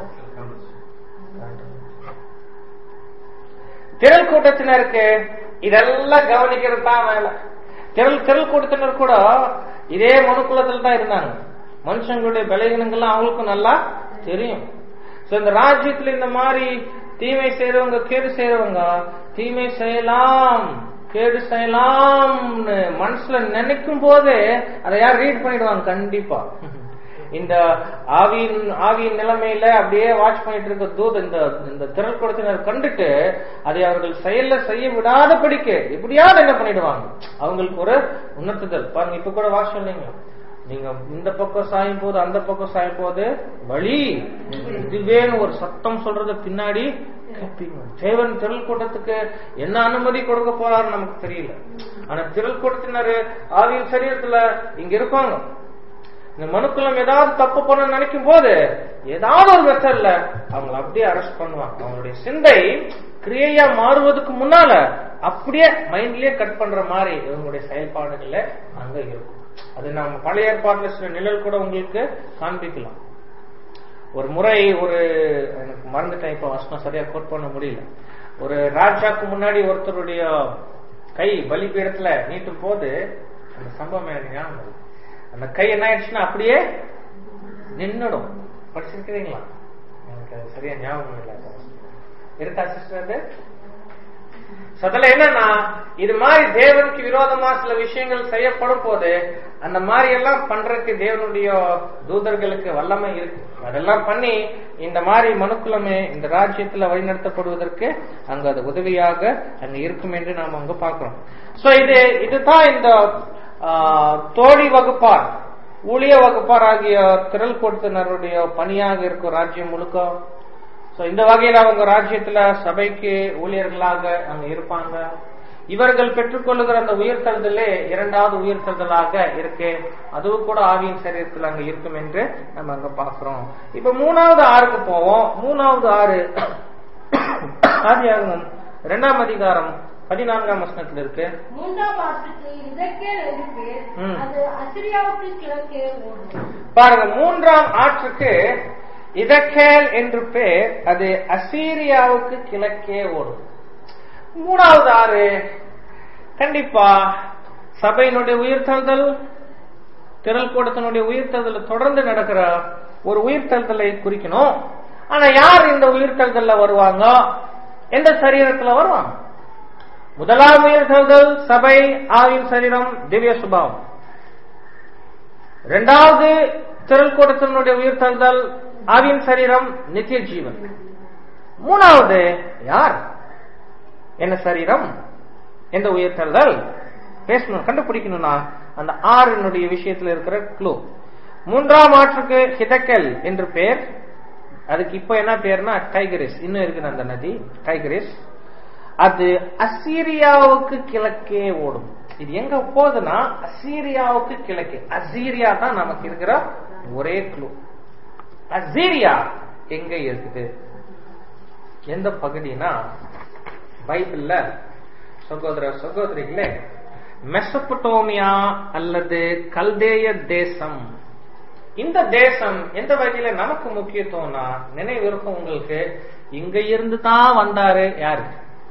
திரள் கூட்டத்தினருக்கு இதெல்லாம் கவனிக்கிறது தான் வேலை. திரள் கூட்டத்தினர் கூட இதே மனுக்குலத்தில் தான் இருந்தாங்க. மனுஷங்களுடைய பலவீனங்கள்லாம் அவங்களுக்கும் நல்லா தெரியும். இந்த ராஜ்யத்துல இந்த மாதிரி தீமை செய்யறவங்க, கேடு செய்யறவங்க, தீமை செய்யலாம் கேடு செய்யலாம்னு மனசுல நினைக்கும் போது அதை யார் ரீட் பண்ணிடுவாங்க? கண்டிப்பா இந்த ஆவியின் நிலைமையில அப்படியே வாட்ச் பண்ணிட்டு இருக்க தூது இந்த திரள் கூட்டத்தினர் கண்டுட்டு அதை அவர்கள் செயல்ல செய்ய விடாதபடிக்கு எப்படியாவது என்ன பண்ணிடுவாங்க? அவங்களுக்கு ஒரு உணர்த்துதல். பாருங்க, இப்ப கூட வாட்ச் சொன்னீங்க, நீங்க இந்த பக்கம் சாயும் போது அந்த பக்கம் சாயும் போது வழி இதுவேன்னு ஒரு சத்தம் சொல்றது பின்னாடி கேட்பீங்க. தேவன் திரள் கூட்டத்துக்கு என்ன அனுமதி கொடுக்க போறாரு நமக்கு தெரியல. ஆனா திரள் கூட்டத்தினர் ஆவியின் சரீரத்துல இங்க இருப்பாங்க. இந்த மனுக்குலம் ஏதாவது தப்பு பண்ண நினைக்கும் போது ஏதாவது ஒரு மெத்தட்ல அவங்களை அப்படியே அரெஸ்ட் பண்ணுவாங்க. அவங்களுடைய சிந்தை கிரியையா மாறுவதற்கு முன்னால அப்படியே மைண்ட்லயே கட் பண்ற மாதிரி இவங்களுடைய செயல்பாடுகள்ல அங்க இருக்கும். அது நம்ம பழைய ஏற்பாட்டுல சில நிழல் கூட உங்களுக்கு காண்பிக்கலாம். ஒரு முறை எனக்கு மறந்துட்டேன், இப்ப வசனம் சரியா கோட் பண்ண முடியல. ஒரு ராஜாக்கு முன்னாடி ஒருத்தருடைய கை பலிபீடத்துல நீட்டும் போது அந்த சம்பவம் எனக்கு ஞாபகம் வருது. அந்த கை என்ன ஆயிடுச்சுன்னா அப்படியே நின்னுடும். படிச்சிருக்கிறீங்களா? எனக்கு அது சரியா ஞாபகம் இல்லை. இருக்கா சிஸ்டர்? அதுல என்னன்னா, இது மாதிரி தேவனுக்கு விரோதமா சில விஷயங்கள் செய்யப்படும் போது அந்த மாதிரி எல்லாம் பண்றதுக்கு தேவனுடைய தூதர்களுக்கு வல்லமை இருக்கு. அதெல்லாம் பண்ணி இந்த மாதிரி மனுக்குலமே இந்த ராஜ்யத்துல வழிநடத்தப்படுவதற்கு அங்க அது உதவியாக அங்க இருக்கும் என்று நாம அங்க பாக்குறோம். சோ இதுதான் இந்த தோழி வகுப்பார், ஊழிய வகுப்பார் ஆகிய திரள் கூட்டத்தினருடைய பணியாக இருக்கும் ராஜ்யம் முழுக்க. இந்த வகையில் அவங்க ராஜ்யத்துல சபைக்கு ஊழியர்களாக அங்க இருப்பாங்க. இவர்கள் பெற்றுக்கொள்ளுகிற அந்த உயிர்த்தெழுதலே இரண்டாவது உயிர்த்தெழுதலாக இருக்கு. அதுவும் கூட ஆவியின் சரீரத்தில் அங்க இருக்கும் என்று நம்ம அங்க பாக்குறோம். இப்ப மூணாவது ஆறுக்கு போவோம். மூணாவது ஆறு ஆதியாகமம் 2ஆம் அதிகாரம் 14ஆம் வசனத்தில் இருக்கு. பாருங்க, 3ஆம் ஆற்றுக்கு இதக்கேல் என்று பேர், அது அசீரியாவுக்கு கிழக்கே ஓடும். 3வது ஆறு கண்டிப்பா சபையினுடைய உயிர்த்தெழுதல், திரள் கூட்டத்தினுடைய உயிர்த்தெழுதல் தொடர்ந்து நடக்கிற ஒரு உயிர்த்தெழுதலை குறிக்கணும். ஆனா யார் இந்த உயிர்த்தெழுதல்ல வருவாங்க? எந்த சரீரத்துல வருவாங்க? முதலாம் உயிர்த்தெழுதல் சபை, ஆவின் சரீரம், திவ்ய சுபாவம். இரண்டாவது திரள் கூட்டத்தினுடைய உயிர்த்தெழுதல், ஆவின் சரீரம், நித்திய ஜீவன். மூணாவது யார், என்ன சரீரம், எந்த உயிர்த்தெழுதல் பேசணும், கண்டுபிடிக்கணும்னா அந்த 6 விஷயத்துல இருக்கிற க்ளூ. மூன்றாம் ஆற்றுக்கு ஹிதக்கல் என்று பெயர். அதுக்கு இப்ப என்ன பேர்னா டைகிரிஸ். இன்னும் இருக்குது அந்த நதி டைகிரிஸ். அது அசீரியாவுக்கு கிழக்கே ஓடும். இது எங்க போகுதுன்னா அசீரியாவுக்கு கிழக்கே. அசீரியா தான் நமக்கு இருக்கிற ஒரே க்ளூ. அசீரியா எங்க இருக்குது, எந்த பகுதினா பைபிள்ல சகோதர சகோதரிகளே, மெசபடோமியா அல்லது கல்தேய தேசம். இந்த தேசம் எந்த வகையில நமக்கு முக்கியத்துவம்னா, நினைவு இருக்கும் உங்களுக்கு, இங்க இருந்து தான் வந்தாரு யாரு,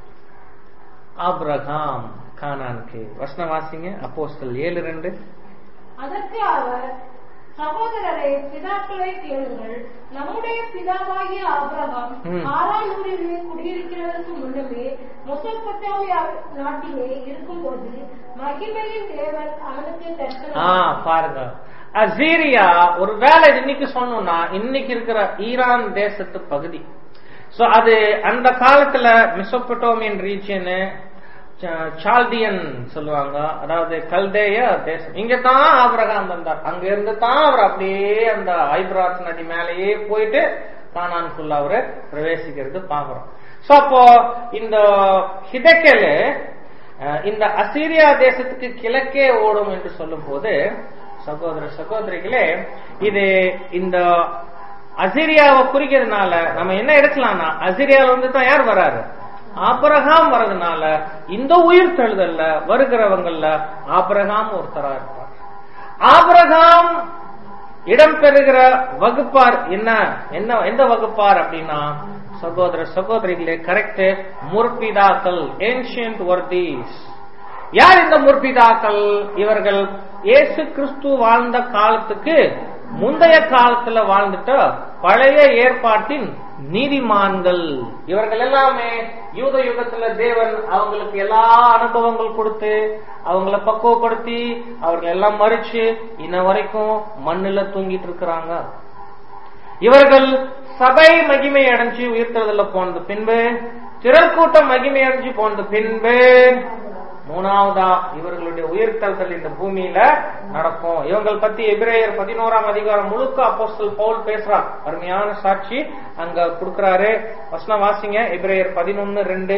ஆபிரகாம் கானானுக்கு. வசனம் வாசிங்க, அப்போஸ்தலர் 7:2. அதற்கு அவர், சகோதரரே, பிதாக்களை கேளுங்கள். நம்முடைய பிதாவாகிய ஆபிரகாம் ஆறாம் ஊரிலே குடியிருக்கிறதற்கு முன்னமே மெசொப்பொத்தாமியா நாட்டிலே இருக்கும்போது மகிமையின் தேவன் அவனுக்கு தரிசனம். பாருங்க, அசீரியா ஒருவேளை இன்னைக்கு சொன்னோம்னா இன்னைக்கு இருக்கிற ஈரான் தேசத்து பகுதி. சோ அது அந்த காலத்துல மெசொப்பொட்டாமியன் ரீஜன், சால்டியன் சொல்லுவாங்க, அதாவது கல்தேய தேசம். இங்கதான் ஆபிரகாம் வந்தார். அங்க இருந்து தான் அவர் அப்படியே அந்த ஐப்ராத் நதி மேலேயே போயிட்டு கானானுக்குள்ள அவரு பிரவேசிக்கிறது பாக்குறோம். சோ அப்போ இந்த ஹிதக்கல் இந்த அசீரியா தேசத்துக்கு கிழக்கே ஓடும் என்று சொல்லும் போது, சகோதர சகோதரிகளே, இது இந்த அசீரியாவை குறிக்கிறதுனால நம்ம என்ன எடுக்கலாம்னா, அசீரியால வந்து தான் யார் வராரு, ஆபிரகாம் வர்றதுனால இந்த உயிர் தழுதல்ல வருகிறவங்கல்ல ஆபிரகாம் ஒருத்தரா இருப்பார். ஆபிரகாம் இடம்பெறுகிற வகுப்பார் என்ன, எந்த வகுப்பார் அப்படின்னா, சகோதர சகோதரிகளே, கரெக்ட், முற்பிதாக்கள், ஏன்ஷியன்ட் வர்தீஸ். யார் இந்த முற்பிதாக்கள்? இவர்கள் இயேசு கிறிஸ்து வாழ்ந்த காலத்துக்கு முந்தைய காலத்துல வாழ்ந்துட்ட பழைய ஏற்பாட்டின் நீதிமான்கள். இவர்கள் எல்லாமே யூத யுகத்துல தேவன் அவங்களுக்கு எல்லா அனுபவங்கள் கொடுத்து அவங்கள பக்குவப்படுத்தி அவர்கள் எல்லாம் மறிச்சு இன்ன வரைக்கும் மண்ணுல தூங்கிட்டு இருக்கிறாங்க. இவர்கள் சபை மகிமை அடைஞ்சு உயிர்த்தெழுதல்ல போனது பின்பு, திரள்கூட்டம் மகிமை அடைஞ்சு போனது பின்பு, மூணாவதா இவர்களுடைய உயிர்த்தெழுதல் இந்த பூமியில நடக்கும். இவங்களை பத்தி எபிரேயர் 11ஆம் அதிகாரம் முழுக்க அப்போஸ்தலர் பவுல் பேசுறார். அருமையான சாட்சி அங்க கொடுக்கிறாரு. வசனம் வாசிங்க, எபிரேயர் 11:2.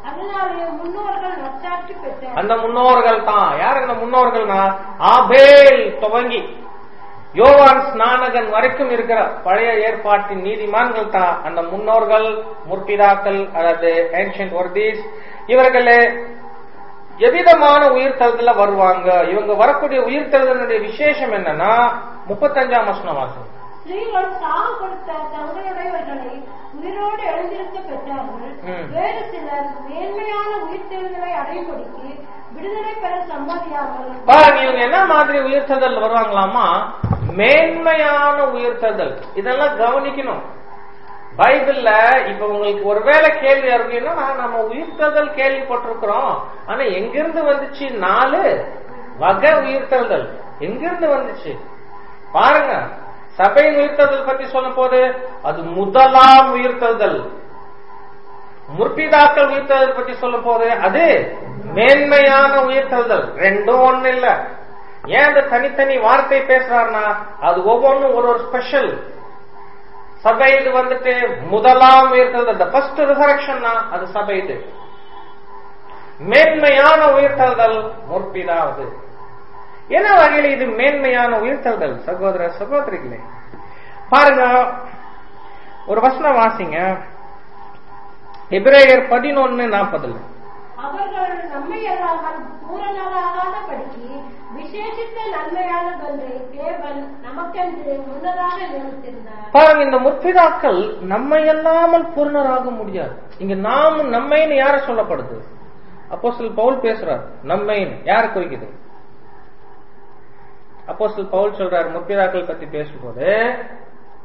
அந்த முன்னோர்கள் தான் யார்? அந்த முன்னோர்கள்னா ஆபேல் துவங்கி யோவான் ஸ்நானகன் வரைக்கும் இருக்கிற பழைய ஏற்பாட்டின் நீதிமான்கள் தான் அந்த முன்னோர்கள், முற்பிதாக்கள், அதாவது ஏன்ஷியன்ட் வர்தீஸ். இவர்களே எவ்விதமான உயிர்த்தெழுதல்ல வருவாங்க. இவங்க வரக்கூடிய உயிர்த்தெழுதலுடைய விசேஷம் என்னன்னா, 35ஆம் வசனம் வாசம். ஸ்திரீகள் சாவு கொடுத்த தங்களுடையவர்களை உயிரோடு எழுந்திருக்க பெற்றார்கள். வேறு சிலர் மேன்மையான உயிர்த்தெழுதலை அடையும்படிக்கு விடுதலை பெற சம்மதியாமல். இவங்க என்ன மாதிரி உயிர்த்தெழுதல் வருவாங்களாமா? மேன்மையான உயிர்த்தெழுதல். இதெல்லாம் கவனிக்கணும். பைபிள்ல இப்ப உங்களுக்கு ஒருவேளை கேள்வி இருக்குன்னா, நம்ம உயிர்த்தெழுதல் கேள்விப்பட்டிருக்கிறோம், ஆனா எங்கிருந்து வந்துச்சு? 4 வகை உயிர்த்தெழுதல் எங்கிருந்து வந்துச்சு பாருங்க. சபையின் உயிர்த்தெழுதல் பத்தி சொல்லும் போது அது முதலாம் உயிர்த்தெழுதல். முற்பிதாக்கள் உயிர்த்தெழுதல் பத்தி சொல்லும் போது அது மேன்மையான உயிர்த்தெழுதல். ரெண்டும் ஒண்ணு இல்ல. ஏன் அந்த தனித்தனி வார்த்தை பேசுறாருன்னா, அது ஒவ்வொன்றும் ஒரு ஸ்பெஷல். சபை இது வந்துட்டு முதலாம் உயிர்த்தெழுதல், ஃபர்ஸ்ட் ரிசரக்ஷன், அது சபை. இது மேன்மையான உயிர்த்தெழுதல் முற்பிதாவது. என்ன வகையில இது மேன்மையான உயிர்த்தெழுதல்? சகோதர சகோதரிகளே, பாருங்க, ஒரு வசனம் வாசிங்க, எபிரேயர் 11:40. அவர்கள் நம்மை அல்லாமல் பூரணராகாதபடிக்கு விசேஷித்த நன்மையானதொன்றை தேவன் நமக்கென்று முன்னதாக நியமித்திருந்தார். பாருங்க, இந்த முற்பிதாக்கள் நம்மை அல்லாமல் பூரணராக முடியாது. இங்க நாம் நம்மைன்னு யார சொல்லப்படுது? அப்போஸ்தலர் பவுல் பேசுறார். நம்மைன்னு யாரு குறிக்குது? அப்போஸ்தலர் பவுல் சொல்றாரு முற்பிதாக்கள் பத்தி பேசும்போது,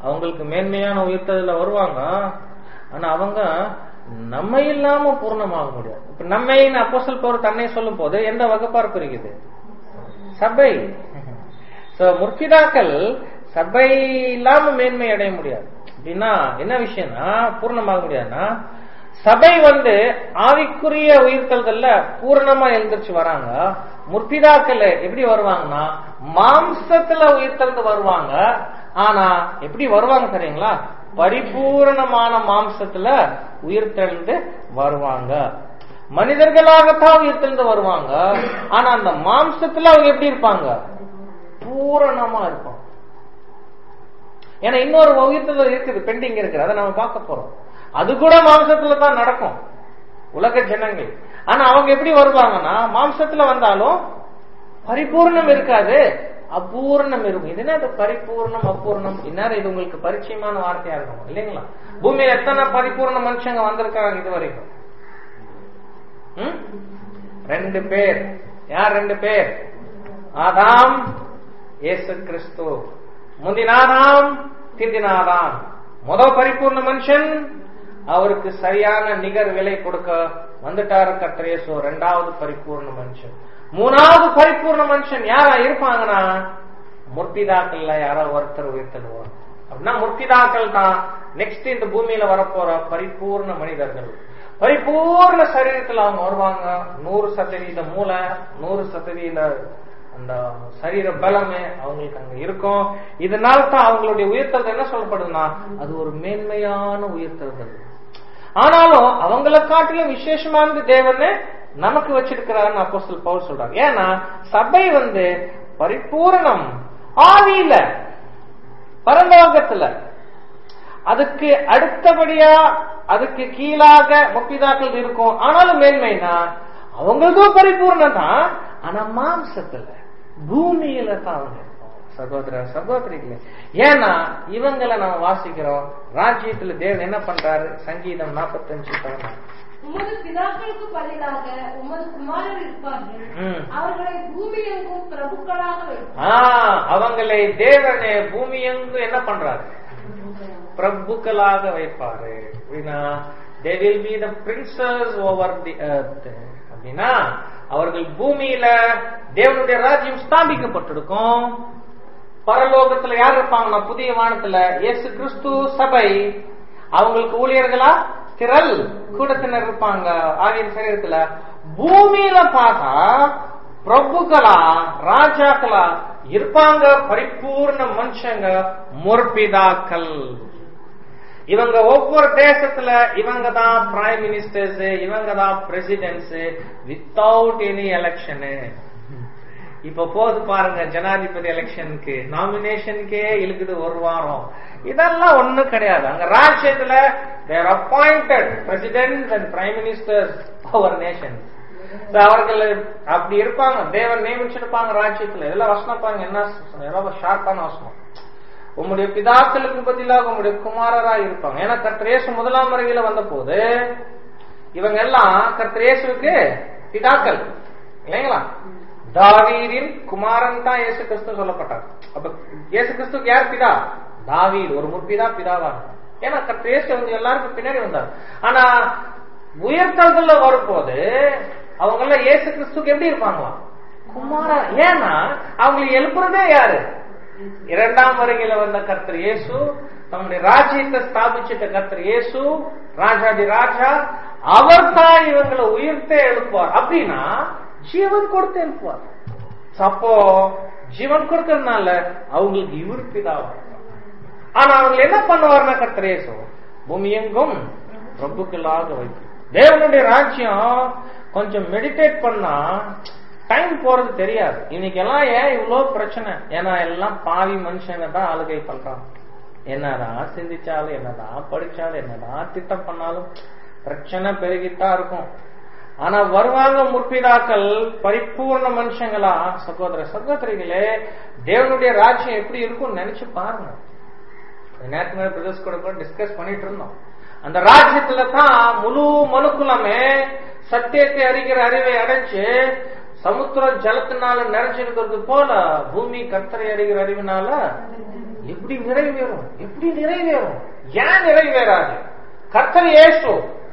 அவங்களுக்கு மேன்மையான உயிர்த்ததுல வருவாங்க. ஆனா அவங்க நம்ம இல்லாம பூர்ணமாக முடியாது. இப்ப நம்மைன்னு அப்போஸ்தலன் பவுல் தன்னை சொல்லும் போது எந்த வகுப்பார் பிரிக்குது? சபை. முற்பிதாக்கள் சபை இல்லாம மேன்மை அடைய முடியாது. அப்படின்னா என்ன விஷயம்னா, பூர்ணமாக முடியாதுன்னா, சபை ஆவிக்குரிய உயிர்த்தல்கள்ல பூரணமா எழுந்திருச்சு வராங்க. முற்பிதாக்கள் எப்படி வருவாங்கன்னா மாம்சத்துல உயிர்த்தெழுந்து வருவாங்க. ஆனா எப்படி வருவாங்க தெரியுங்களா? பரிபூரணமான மாம்சத்துல உயிர்த்தெழுந்து வருவாங்க. மனிதர்களாகத்தான் உயிர்த்தெழுந்து வருவாங்க. ஆனா அந்த மாம்சத்துல அவங்க எப்படி இருப்பாங்க? பூரணமா இருப்பாங்க. ஏன்னா இன்னொரு உயிர்த்தல் இருக்குது, பெண்டிங் இருக்குது, அதை நம்ம பார்க்க போறோம். அது கூட மாம்சத்துல தான் நடக்கும் உலக ஜனங்கள். ஆனா அவங்க எப்படி வருவாங்கன்னா மாம்சத்துல வந்தாலும் பரிபூர்ணம் இருக்காது, அபூர்ணம் இருக்கும். இது என்ன பரிபூர்ணம் அபூர்ணம்? இந்நேரம் இது உங்களுக்கு பரிச்சயமான வார்த்தையா இருக்கும் இல்லைங்களா? பூமியில எத்தனை பரிபூர்ண மனுஷங்க வந்திருக்காங்க இது வரைக்கும்? 2 பேர். யார் 2 பேர்? ஆதாம், இயேசு கிறிஸ்து. முந்தினாதாம், திந்தினாதாம். முதல் பரிபூர்ண மனுஷன், அவருக்கு சரியான நிகர் விலை கொடுக்க வந்துட்டாரு கர்த்தர் இயேசு. 2வது பரிபூர்ண மனுஷன். 3வது பரிபூர்ண மனுஷன் யாரா இருப்பாங்கன்னா முற்பிதாக்கள்ல யாரோ ஒருத்தர் உயிர்த்தெழுவாங்க. அப்படின்னா முற்பிதாக்கள் தான் நெக்ஸ்ட் இந்த பூமியில வரப்போற பரிபூர்ண மனிதர்கள். பரிபூர்ண சரீரத்தில் அவங்க வருவாங்க. 100% மூளை, 100% அந்த சரீர பலமே அவங்களுக்கு அங்க இருக்கும். இதனால தான் அவங்களுடைய உயிர்த்தல் என்ன சொல்லப்படுதுன்னா அது ஒரு மேன்மையான உயிர்த்தல். ஆனாலும் அவங்களை காட்டிலும் விசேஷமானது தேவனே நமக்கு வச்சிருக்கிறாருன்னு அப்போஸ்தலன் பவுல் சொல்றாங்க. ஏன்னா சபை பரிபூரணம் ஆவியில, பரலோகத்துல. அதுக்கு அடுத்தபடியா அதுக்கு கீழாக முற்பிதாக்கள் இருக்கும். ஆனாலும் மேன்மைனா அவங்களுக்கும் பரிபூர்ணம் தான், ஆனா மாம்சத்துல பூமியில தான் அவங்க. சகோதர சகோதரிகளே, ஏன்னா இவங்களை நம்ம வாசிக்கிறோம். ராஜ்யத்துல தேவன் என்ன பண்றாரு? சங்கீதம் 45:14, உமது பிதாக்களுக்கு பதிலாக உமது குமாரர் இருப்பார்கள், அவர்களை பூமியெங்கும் பிரபுக்களாக வைப்பார். அவங்களை தேவனே பூமியெங்கும் என்ன பண்றாரு? பிரபுக்களாக வைப்பாரு. அப்படின்னா they will be the princes over the earth. அப்படின்னா அவர்கள் பூமியில தேவனுடைய ராஜ்யம் ஸ்தாபிக்கப்பட்டிருக்கும். பரலோகத்துல யார் இருப்பாங்கன்னா புதிய வானத்துல இயேசு கிறிஸ்து, சபை. அவங்களுக்கு ஊழியர்களா திரள் கூட்டத்தினர் இருப்பாங்க ஆவியின் சரீரத்துல. பூமியில பார்த்தா பிரபுக்களா, ராஜாக்களா இருப்பாங்க, பரிபூர்ண மனுஷங்க, முற்பிதாக்கள். இவங்க ஒவ்வொரு தேசத்துல இவங்க தான் பிரைம் மினிஸ்டர்ஸ், இவங்க தான் பிரசிடென்ட்ஸ், வித்தவுட் எனி எலெக்ஷனு. இப்ப போது பாருங்க, ஜனாதிபதி எலெக்ஷனுக்கு நாமினேஷனுக்கே இழுக்குது 1 வாரம். இதெல்லாம் ஒண்ணும் கிடையாது. அங்க ராஜ்யத்துல their appointed president and prime ministers அவர் நேஷன். அவர்கள் அப்படி இருப்பாங்க, தேவன் நியமிச்சிருப்பாங்க ராஜ்யத்துல. இதெல்லாம் வசனம் பாருங்க, என்ன ஷார்ப்பான வசனம். உங்களுடைய பிதாக்களுக்கு பதிலாக உங்களுடைய குமாரரா இருப்பாங்க. ஏன்னா கர்த்தர் இயேசு முதலாம் வருகையில வந்த போது இவங்க எல்லாம் கர்த்தர் இயேசுவுக்கு பிதாக்கள் இல்லைங்களா? தாவீதின் குமாரன் தான் இயேசு கிறிஸ்து சொல்லப்பட்டார். அப்ப இயேசு கிறிஸ்துக்கு யார் பிதா? தாவீது ஒரு முற்பிதா, பிதாவா. ஏன்னா கர்த்தர் இயேசு எல்லாருக்கும் பின்னாடி வந்தார். ஆனா உயர்த்தல்ல வரும்போது அவங்க எல்லாம் இயேசு கிறிஸ்துக்கு எப்படி இருப்பாங்களா? குமாரன். ஏன்னா அவங்களை எழுப்புறதே யாரு? 2ஆம் வருகையில வந்த கர்த்தர் இயேசு, தம்முடைய ராஜ்யத்தை ஸ்தாபிச்சிட்ட கர்த்தர் இயேசு, ராஜாதி ராஜா. அவர் தான் இவங்களை உயிர்த்தே எழுப்புவார். அப்படின்னா ஜீவன் கொடுத்து எழுப்புவார். அப்போ ஜீவன் கொடுக்கறதுனால அவங்களுக்கு இவர் பிதாவா. ஆனா அவங்க என்ன பண்ணுவார்னா கர்த்தர் இயேசு பூமி எங்கும் பிரபுக்களாக வைக்கும். தேவனுடைய ராஜ்யம் கொஞ்சம் மெடிடேட் பண்ணா டைம் போறது தெரியாது. இன்னைக்கு எல்லாம் ஏன் இவ்வளவு பிரச்சனை? ஏன்னா எல்லாம் பாவி மனுஷங்க தான் ஆளுகை பண்றாங்க. என்னதான் சிந்திச்சாலும், என்னதான் படிச்சாலும், என்னதான் திட்டம் பண்ணாலும் பிரச்சனை பெருகித்தான் இருக்கும். ஆனா வருவாங்க முற்பிதாக்கள் பரிபூர்ண மனுஷங்களா. சகோதர சகோதரிகளே, தேவனுடைய ராஜ்யம் எப்படி இருக்கும்னு நினைச்சு பாருங்க. நேஷனல் பிரதர்ஸ் கூட டிஸ்கஸ் பண்ணிட்டு இருந்தோம். அந்த ராஜ்யத்துல தான் முழு மனுக்குலமே சத்தியத்தை அறிகிற அறிவை அடைஞ்சு சமுத்திர ஜலத்தினால நிறைஞ்சிருக்கிறது போல பூமி கர்த்தரை அறிகிற அறிவினால எப்படி நிறைவேறும்? எப்படி நிறைவேறும்? ஏன் நிறைவேறாது? கர்த்தர் இயேசு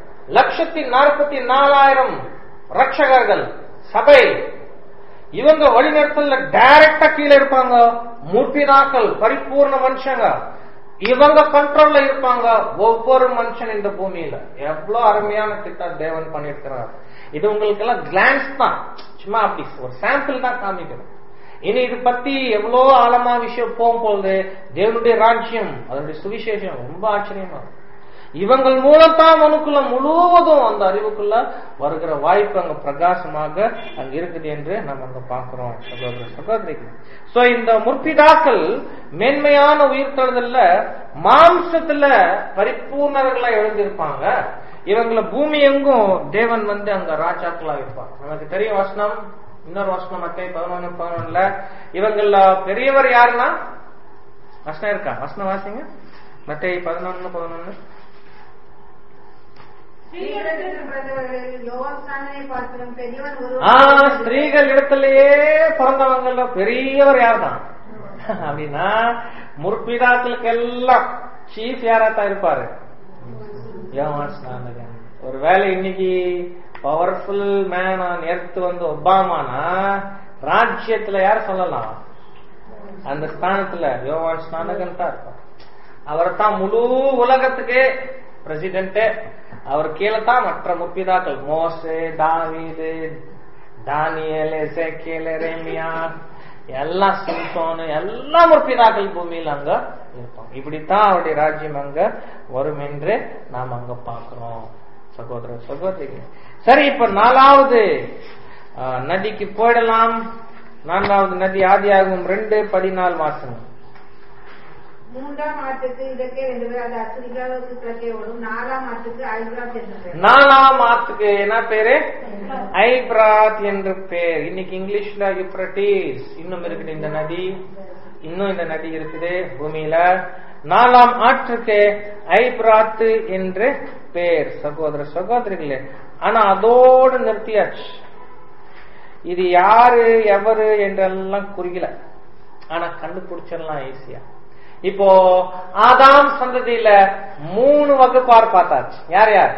144,000 ரட்சகர்கள் சபை இவங்க வழிநடத்தல டைரக்டா கீழே இருப்பாங்க. முற்பிதாக்கள் பரிபூர்ண மனுஷங்க இவங்க கண்ட்ரோல்ல இருப்பாங்க. ஒவ்வொரு மனுஷன் இந்த பூமியில எவ்வளவு அருமையான திட்டம் தேவன் பண்ணிருக்கிறார். இது உங்களுக்கு எல்லாம் கிளான்ஸ் தான், சும்மா அப்படி ஒரு சாம்பிள் தான் காமிக்கணும். இனி இது பத்தி எவ்வளவு ஆழமா விஷயம் போகும்போது தேவனுடைய ராஜ்யம் அதனுடைய சுவிசேஷம் ரொம்ப ஆச்சரியமா இவங்கள் மூலத்தான் மனுக்குள்ள முழுவதும் அந்த அறிவுக்குள்ள வருகிற வாய்ப்பு அங்க பிரகாசமாக அங்க இருக்குது என்று நம்ம அங்க பாக்குறோம் சகோதர சகோதரிகள். சோ இந்த முற்பிதாக்கள் மேன்மையான உயிர்த்தெழுதல்ல மாம்சத்துல பரிபூர்ணர்களா எழுந்திருப்பாங்க. இவங்களை பூமி எங்கும் தேவன் அங்க ராஜாக்களா இருப்பாங்க. நமக்கு தெரிய வசனம், இன்னொரு வசனம் மத்தேயு 11:11 இவங்கள பெரியவர் யாருன்னா வசனம் இருக்கா? வசனம் வாசிங்க. மத்தேயு 11:11 ஸ்திரீகள் இடத்திலேயே பிறந்தவங்க பெரியவர் யார் தான் அப்படின்னா முற்பிதாக்களுக்கு எல்லாம் சீஃப் யாராத்தான் இருப்பாரு? யோவான் ஸ்நானகன். ஒருவேளை இன்னைக்கு பவர்ஃபுல் மேன் ஆன் எர்த் ஒபாமானா ராஜ்யத்துல யார் சொல்லலாம்? அந்த ஸ்தானத்துல யோவான் ஸ்நானகன் தான் இருப்பார். அவர் தான் முழு உலகத்துக்கு பிரசிடென்ட். அவர் கீழே தான் மற்ற முற்பிதாக்கள் மோசே, தாவீது, தானியேல், எசேக்கியேல், எரேமியா எல்லாம் சிம்சோன் எல்லா முற்பிதாக்கள் பூமியில் அங்க இருப்பாங்க. இப்படித்தான் அவருடைய ராஜ்யம் அங்க வரும் என்று நாம் அங்க பாக்குறோம் சகோதர சகோதரிகள். சரி, இப்ப 4வது நதிக்கு போயிடலாம். 4வது நதி ஆதியாகமம் 2:14 வாசகம். 3ஆம் ஆத்துக்கு இதற்கே வென்றது, அது அத்திரிகாவுக்கு கிழக்கே ஓடும். 4ஆம் ஆத்துக்கு ஐபிராத் என்று பேர். 4ஆம் ஆத்துக்கு என்ன பேரு? ஐபிராத் என்று பேர். இன்னைக்கு இங்கிலீஷ்ல யூப்ரட்டிஸ் இன்னும் இருக்குது இந்த நதி. இன்னும் இந்த நதி இருக்குது பூமியில. 4ஆம் ஆற்றுக்கு ஐபிராத் என்று பேர் சகோதர சகோதரிகளே. ஆனா அதோடு நிறுத்தியாச்சு. இது யாரு எவரு என்றெல்லாம் குறிக்கல, ஆனா கண்டுபிடிச்சிடலாம் ஈஸியா. இப்போ ஆதாம் சந்ததியில 3 வகுப்பார் பார்த்தாச்சு. யார் யார்?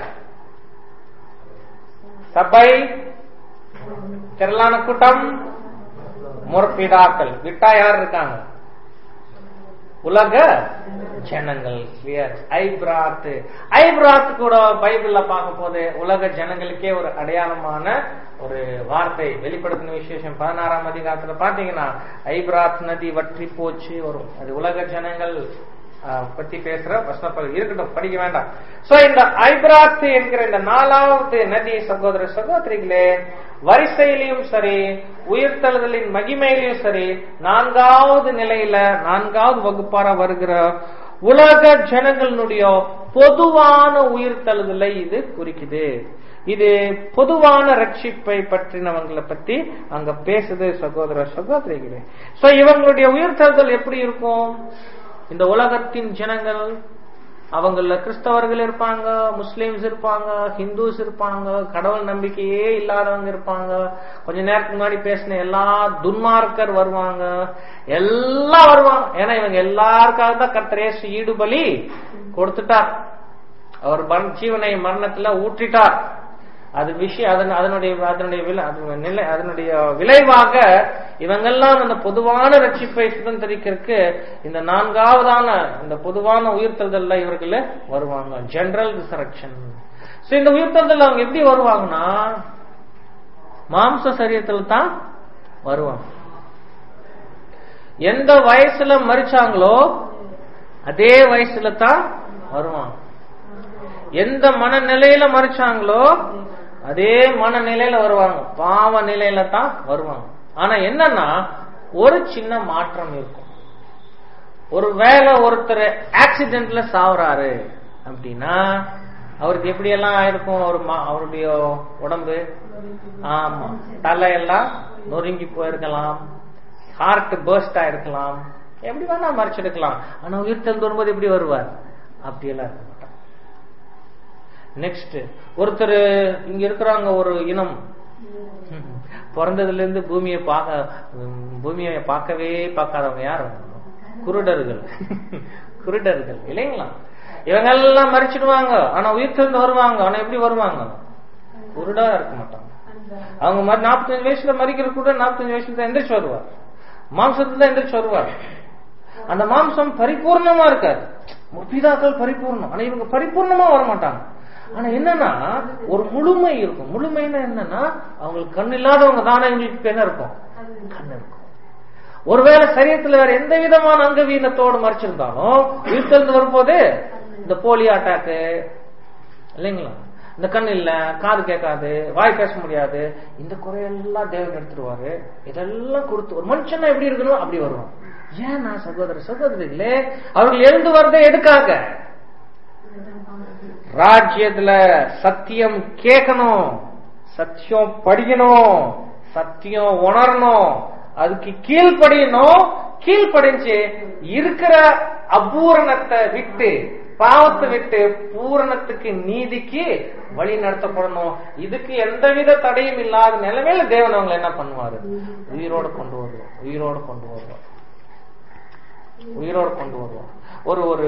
சபை, திரளான கூட்டம், முற்பிதாக்கள். விட்டா யார் இருக்காங்க? உலக ஜனங்கள். ஐபிராத். ஐபிராத் கூட பைபிள்ல பார்க்கும் போது உலக ஜனங்களுக்கே ஒரு அடையாளமான ஒரு வார்த்தை வெளிப்படுத்தின விசேஷம் 16ஆம் அதிகாரத்துல பாத்தீங்கன்னா ஐபிராத் நதி வற்றி போச்சு வரும். அது உலக ஜனங்கள் பத்தி பேசுற வசனப்பகுதி இருக்கட்டும், படிக்க வேண்டாம். சோ இந்த ஐபிராத் என்கிற இந்த 4வது நதி சகோதர சகோதரிகளே வரிசையிலையும் சரி உயிர்த்தெழுதலின் மகிமையிலையும் சரி 4வது நிலையில 4வது வகுப்பார வருகிற உலக ஜனங்களுடைய பொதுவான உயிர்த்தெழுதலை இது குறிக்குது. இது பொதுவான ரட்சிப்பை பற்றினவங்களை பத்தி அங்க பேசுது சகோதர சகோதரிகளே. சோ இவங்களுடைய உயிர்த்தெழுதல் எப்படி இருக்கும்? இந்த உலகத்தின் ஜனங்கள் அவங்கள கிறிஸ்தவர்கள் இருப்பாங்க, முஸ்லிம்ஸ் இருப்பாங்க, ஹிந்துஸ் இருப்பாங்க, கடவுள் நம்பிக்கையே இல்லாதவங்க இருப்பாங்க. கொஞ்ச நேரத்துக்கு முன்னாடி பேசின எல்லா துன்மார்க்கர் வருவாங்க, எல்லாம் வருவாங்க. ஏன்னா இவங்க எல்லாருக்காக தான் கர்த்தர் இயேசு ஈடுபலி கொடுத்துட்டார். அவர் ஜீவனை மரணத்துல ஊற்றிட்டார். அது விஷயம் அதனுடைய விளைவாக இவங்கெல்லாம் அந்த பொதுவான ரட்சிப்பை சுதந்திரிக்கிறதுக்கு இந்த 4வதான இந்த பொதுவான உயிர்த்தெழுதல்ல இவர்கள் வருவாங்க. General resurrection. இந்த உயிர்த்தெழுதல் அவங்க எப்படி வருவாங்கன்னா மாம்ச சரீரத்துல தான் வருவாங்க. எந்த வயசுல மரிச்சாங்களோ அதே வயசுல தான் வருவாங்க. எந்த மனநிலையில மரிச்சாங்களோ அதே மனநிலையில வருவாங்க. பாவ நிலையில தான் வருவாங்க. ஆனா என்னன்னா ஒரு சின்ன மாற்றம் இருக்கும். ஒருவேளை ஒருத்தர் ஆக்சிடென்ட்ல சாவுறாரு அப்படின்னா அவருக்கு எப்படி எல்லாம் ஆயிருக்கும்? அவருடைய உடம்பு ஆமா தலையெல்லாம் நொறுங்கி போயிருக்கலாம், ஹார்ட் பர்ஸ்ட் ஆயிருக்கலாம், எப்படி வேணா மறைச்சிருக்கலாம். ஆனா உயிர்த்தெழுந்து வரும்போது எப்படி வருவார்? அப்படியெல்லாம் இருக்க மாட்டார். நெக்ஸ்ட் ஒருத்தர் இங்க இருக்கிறாங்க, ஒரு இனம் பிறந்ததுல இருந்து பூமியை பார்க்கவே பார்க்காதவங்க யார்? குருடர்கள் இல்லைங்களா? இவங்க எல்லாம் மறிச்சிடுவாங்க, ஆனா உயிர் தெரிந்து வருவாங்க. ஆனா எப்படி வருவாங்க? குருடா இருக்க மாட்டாங்க. அவங்க 45 வயசுல மறிக்கிற கூட 45 வயசுல தான் எந்திரிச்சு வருவார். மாம்சத்துல தான் எந்திரிச்சு வருவார். அந்த மாம்சம் பரிபூர்ணமா இருக்காது. முப்பிதாக்கள் பரிபூர்ணம், ஆனா இவங்க பரிபூர்ணமா வரமாட்டாங்க. ஆனா என்னன்னா ஒரு முழுமை இருக்கும். முழுமைன்னா என்னன்னா அவங்களுக்கு கண் இல்லாதவங்க தானே இவங்களுக்கு என்ன இருக்கும்? கண் இருக்கும். ஒருவேளை சரீரத்துல வேற எந்த விதமான அங்கவீனத்தோடு மறைச்சிருந்தாலும் உயிர் தெரிந்து வரும்போது இந்த போலியோ அட்டாக்கு இல்லைங்களா, இந்த கண் இல்ல, காது கேட்காது, வாய் பேச முடியாது, இந்த குறையெல்லாம் தேவன் எடுத்துருவாரு. இதெல்லாம் கொடுத்து ஒரு மனுஷனா எப்படி இருக்கணும் அப்படி வருவான். ஏன்னா சகோதர சகோதரிகளே, அவர்கள் எழுந்து வரதே எதுக்காக? ராஜ்யத்துல சத்தியம் கேட்கணும், சத்தியம் படிக்கணும், சத்தியம் உணரணும், அதுக்கு கீழ்படியணும். கீழ்படிஞ்சு இருக்கிற அபூரணத்தை விட்டு, பாவத்தை விட்டு பூரணத்துக்கு நீதிக்கு வழி நடத்தப்படணும். இதுக்கு எந்தவித தடையும் இல்லாத நிலைமையில தேவன் அவங்களை என்ன பண்ணுவாரு? உயிரோடு கொண்டு வருவோம். உயிரோடு கொண்டு வருவோம். உயிரோடு கொண்டு வருவோம். ஒரு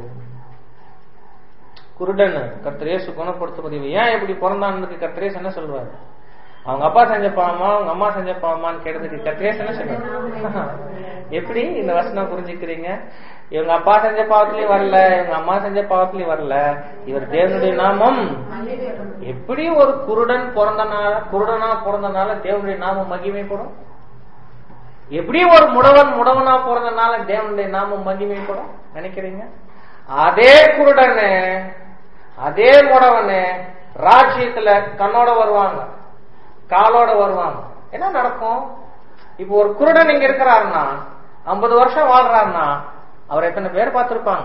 குருடன் கர்த்தர் இயேசு குணப்படுத்துவது ஏன் எப்படி பிறந்தான்னு கர்த்தர் இயேசு என்ன சொல்வாரு? அவங்க அப்பா செஞ்ச பாவமா அவங்க அம்மா செஞ்ச பாவமான்னு கேட்டதுக்கு கர்த்தர் இயேசு என்ன சொல்றாரு? எப்படி இந்த வசனம் புரிஞ்சுக்கிறீங்க? இவங்க அப்பா செஞ்ச பாவத்திலயும் வரல, இவங்க அம்மா செஞ்ச பாவத்திலயும் வரல, இவர் தேவனுடைய நாமம். எப்படி ஒரு குருடனா பிறந்தனால தேவனுடைய நாமம் மகிமைப்படும்? எப்படி ஒரு முடவனா பிறந்தனால தேவனுடைய நாமம் மகிமைப்படும் நினைக்கிறீங்க? அதே குருடனு அதே முடவனு ராஜ்யத்துல கண்ணோட வருவாங்க, காலோட வருவாங்க. என்ன நடக்கும்? இப்போ ஒரு குருடன் இங்க இருக்கிறாருன்னா 50 வருஷம் வாழ்றாருன்னா அவர் எத்தனை பேர் பார்த்திருப்பாங்க?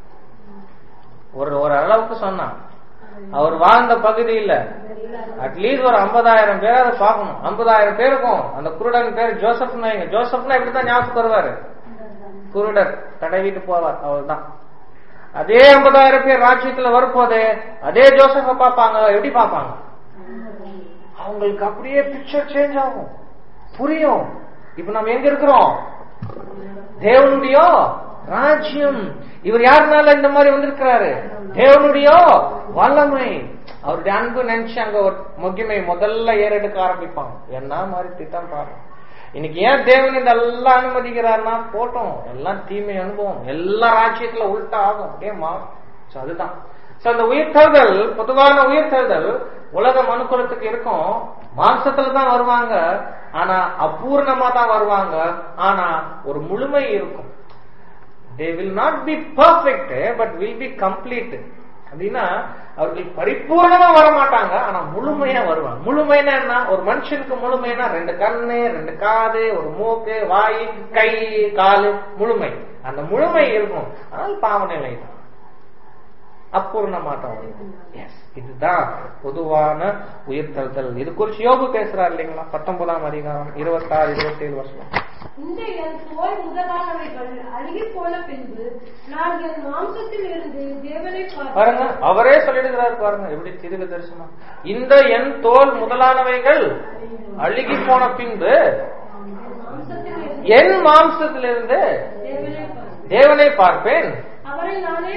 ஒரு அளவுக்கு சொன்னா அவர் வாழ்ந்த பகுதியில் அட்லீஸ்ட் ஒரு 50,000 பேராவது பார்க்கணும். 50,000 பேருக்கும் அந்த குருடன் பேர் ஜோசப்னா இப்படித்தான் ஞாபகம் வருவாரு. குருடர் தடவிட்டு போவார், அவர்தான். அதே 50,000 பேர் ராஜ்யத்துல வரும்போது அதே ஜோசப்ப பார்ப்பாங்க. எப்படி பார்ப்பாங்க? அவங்களுக்கு அப்படியே பிக்சர் சேஞ்ச் ஆகும், புரியும். இப்ப நம்ம எங்க இருக்கிறோம்? தேவனுடைய ராஜ்யம். இவர் யாருனால இந்த மாதிரி வந்திருக்கிறாரு? தேவனுடைய வல்லமை, அவருடைய அன்பு நினைச்சு அங்க ஒரு மகிமை முதல்ல ஏறெடுக்க ஆரம்பிப்பாங்க. என்ன மாதிரி திட்டம் பாருங்க. இன்னைக்கு ஏன் தேவன் இதெல்லாம் அனுமதிக்கிறாருன்னா போட்டோம், எல்லாம் தீமை அனுபவம், எல்லா ராஜ்யத்துல உள்டா ஆகும், அப்படியே மாறும். அதுதான் அந்த உயிர்த்தெழுதல். பொதுவான உயிர்த்தெழுதல் உலக மனுக்குலத்துக்கு இருக்கும். மாம்சத்துல தான் வருவாங்க, ஆனா அபூர்ணமா தான் வருவாங்க. ஆனா ஒரு முழுமை இருக்கும். They will not be perfect, but will be complete. அப்படின்னா அவர்கள் பரிபூர்ணமா வர மாட்டாங்க, ஆனா முழுமையா வருவாங்க. முழுமைனா என்ன? ஒரு மனுஷனுக்கு முழுமைனா 2 கண்ணு, 2 காது, ஒரு மூக்கு, வாய், கை, காலு, முழுமை. அந்த முழுமை இருக்கும். ஆனால் பாவநிலை தான் அப்பூர்ணமாட்டம் வரும். இதுதான் பொதுவான உயிர்த்தெழுதல். இது குறிச்சு யோபு பேசுறாரு இல்லைங்களா? 19ஆம் அதிகாரம் 26, 27 வருஷம். இந்த என் தோல் முதலானவைகள் அழுகி போன பின்பு நான் என் மாம்சத்தில் இருந்து தேவனை பாருங்க, அவரே சொல்லிடுகிறார் பாருங்க, எப்படி தீர்க்க தரிசனம். இந்த என் தோல் முதலானவைகள் அழுகி போன பின்பு என் மாம்சத்திலிருந்து தேவனை பார்ப்பேன், அவரை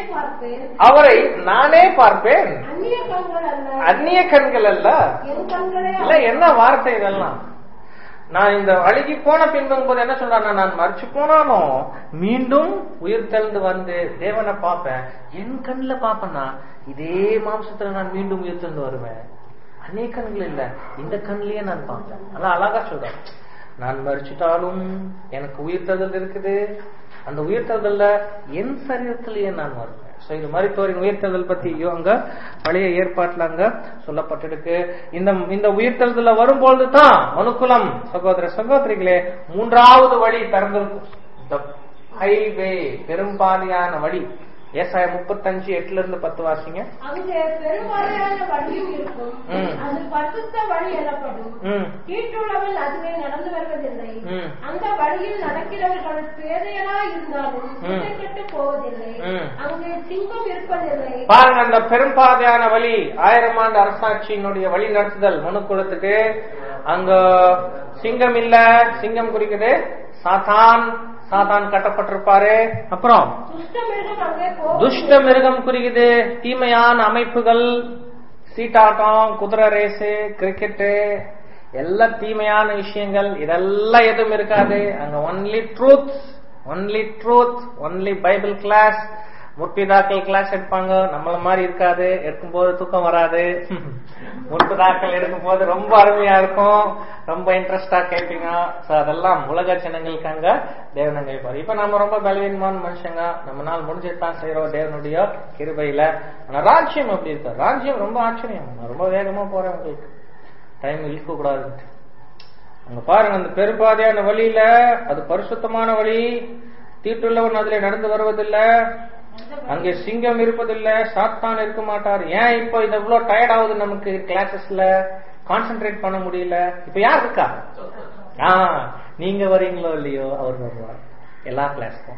நானே பார்ப்பேன். அந்நிய கண்கள் அல்ல. இல்ல, என்ன வார்த்தை இதெல்லாம்? நான் இந்த அழுகி போன பின்பும் போது என்ன சொல்றாங்க? நான் மறிச்சு போனாலும் மீண்டும் உயிர் தெழுந்து வந்து தேவனை பார்ப்பேன். என் கண்ணுல பார்ப்பேன்னா இதே மாம்சத்துல நான் மீண்டும் உயிர் தெழுந்து வருவேன். அநேக கண்கள் இல்ல, இந்த கண்ணிலேயே நான் பார்ப்பேன். நல்லா அழகா சொல்றேன். நான் மறிச்சுட்டாலும் எனக்கு உயிர்த்தெழுதல் இருக்குது. அந்த உயிர்த்தெழுதல்ல என் சரீரத்திலேயே நான் வருவேன். இது மரித்தோரின் உயிர்த்தெழுதல் பத்தி அங்க பழைய ஏற்பாட்டுல அங்க சொல்லப்பட்டிருக்கு. இந்த உயிர்த்தெழுதல்ல வரும்பொழுது தான் மனுக்குலம் சகோதர சகோதரிகளே 3வது வழி திறந்திருக்கும். ஹைவே, பெரும்பாலியான வழி. ஏசாயா 35:8-10 வாசிங்க. அங்கே பெரும்பாலான வழியும் இருக்கும், அது பரிசுத்த வழி எனப்படும். தீட்டுள்ளவன் அதுவே நடந்து வருவதில்லை. அந்த வழியில் நடக்கிறவர்கள் பேதையராய் இருந்தாலும் கெட்டு போவதில்லை. அங்கே சிங்கம் இருப்பதில்லை. பாருங்க, அந்த பெரும்பாதையான வழி 1000 ஆண்டு அரசாட்சியினுடைய வழி நடத்துதல் மனுக்குலத்துக்கு. அங்க சிங்கம் இல்ல, சிங்கம் குறிக்குது சாத்தான், சாத்தான் கட்டப்பட்டிருப்பாரு. அப்புறம் துஷ்ட மிருகம் குறிக்குது தீமையான அமைப்புகள், சீட்டாட்டம், குதிரை ரேஸு, கிரிக்கெட்டு, எல்லா தீமையான விஷயங்கள், இதெல்லாம் எதுவும் இருக்காது அங்க. Only truth, only truth, only Bible class. முற்பிதாக்கள் கிளாஸ் எடுப்பாங்க, நம்மள மாதிரி இருக்காது, எடுக்கும்போது தூக்கம் வராது. முற்பிதாக்கள் எடுக்கும்போது ரொம்ப அருமையா இருக்கும், ரொம்ப இன்ட்ரெஸ்டா கேட்பீங்க. அதெல்லாம் உலக ஜனங்களுக்கு அங்க தேவன் அங்க இருப்பாரு. இப்ப நம்ம ரொம்ப பலவீனமான மனுஷங்க, நம்ம நாள் முடிஞ்சுதான் செய்யறோம் தேவனுடைய கிருபையில. ஆனா ராஜ்யம் அப்படி இருக்கு, ராஜ்யம் ரொம்ப ஆச்சரியம். ரொம்ப வேகமா போறேன், உங்களுக்கு டைம் இழுக்க கூடாது. அங்க பாருங்க, அந்த பெரும்பாதையான வழியில அது பரிசுத்தமான வழி, தீட்டுள்ளவன் அதுல நடந்து வருவதில்லை, அங்கே சிங்கம் இருப்பதில்லை, சாத்தான் இருக்க மாட்டார். ஏன் இப்போ இது இவ்வளவு டயர்ட் ஆகுது நமக்கு, கிளாஸஸ்ல கான்சென்ட்ரேட் பண்ண முடியல. இப்ப யார் இருக்கா? நீங்க வரீங்களோ இல்லையோ அவர் வருவார் எல்லா கிளாஸ்க்கும்.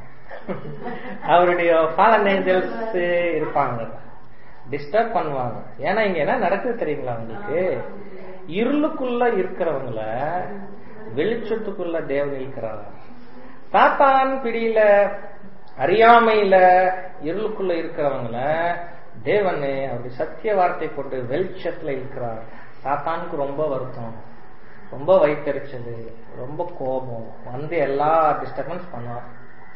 அவருடைய ஃபாலன் ஏஞ்சல்ஸ் இருப்பாங்க, டிஸ்டர்ப் பண்ணுவாங்க. ஏன்னா இங்க என்ன நடக்குது தெரியுங்களா உங்களுக்கு? இருளுக்குள்ள இருக்கிறவங்கள வெளிச்சத்துக்குள்ள தேவன் இருக்கிறார். சாத்தான் பிடியில அறியாமையில இருளுக்குள்ள இருக்கிறவங்கள தேவனே அவருடைய சத்திய வார்த்தை கொண்டு வெளிச்சத்துல இருக்கிறார். சாத்தானுக்கு ரொம்ப வருத்தம், ரொம்ப வைத்தறிச்சது, ரொம்ப கோபம் வந்து எல்லா டிஸ்டர்பன்ஸ் பண்ணுவான்.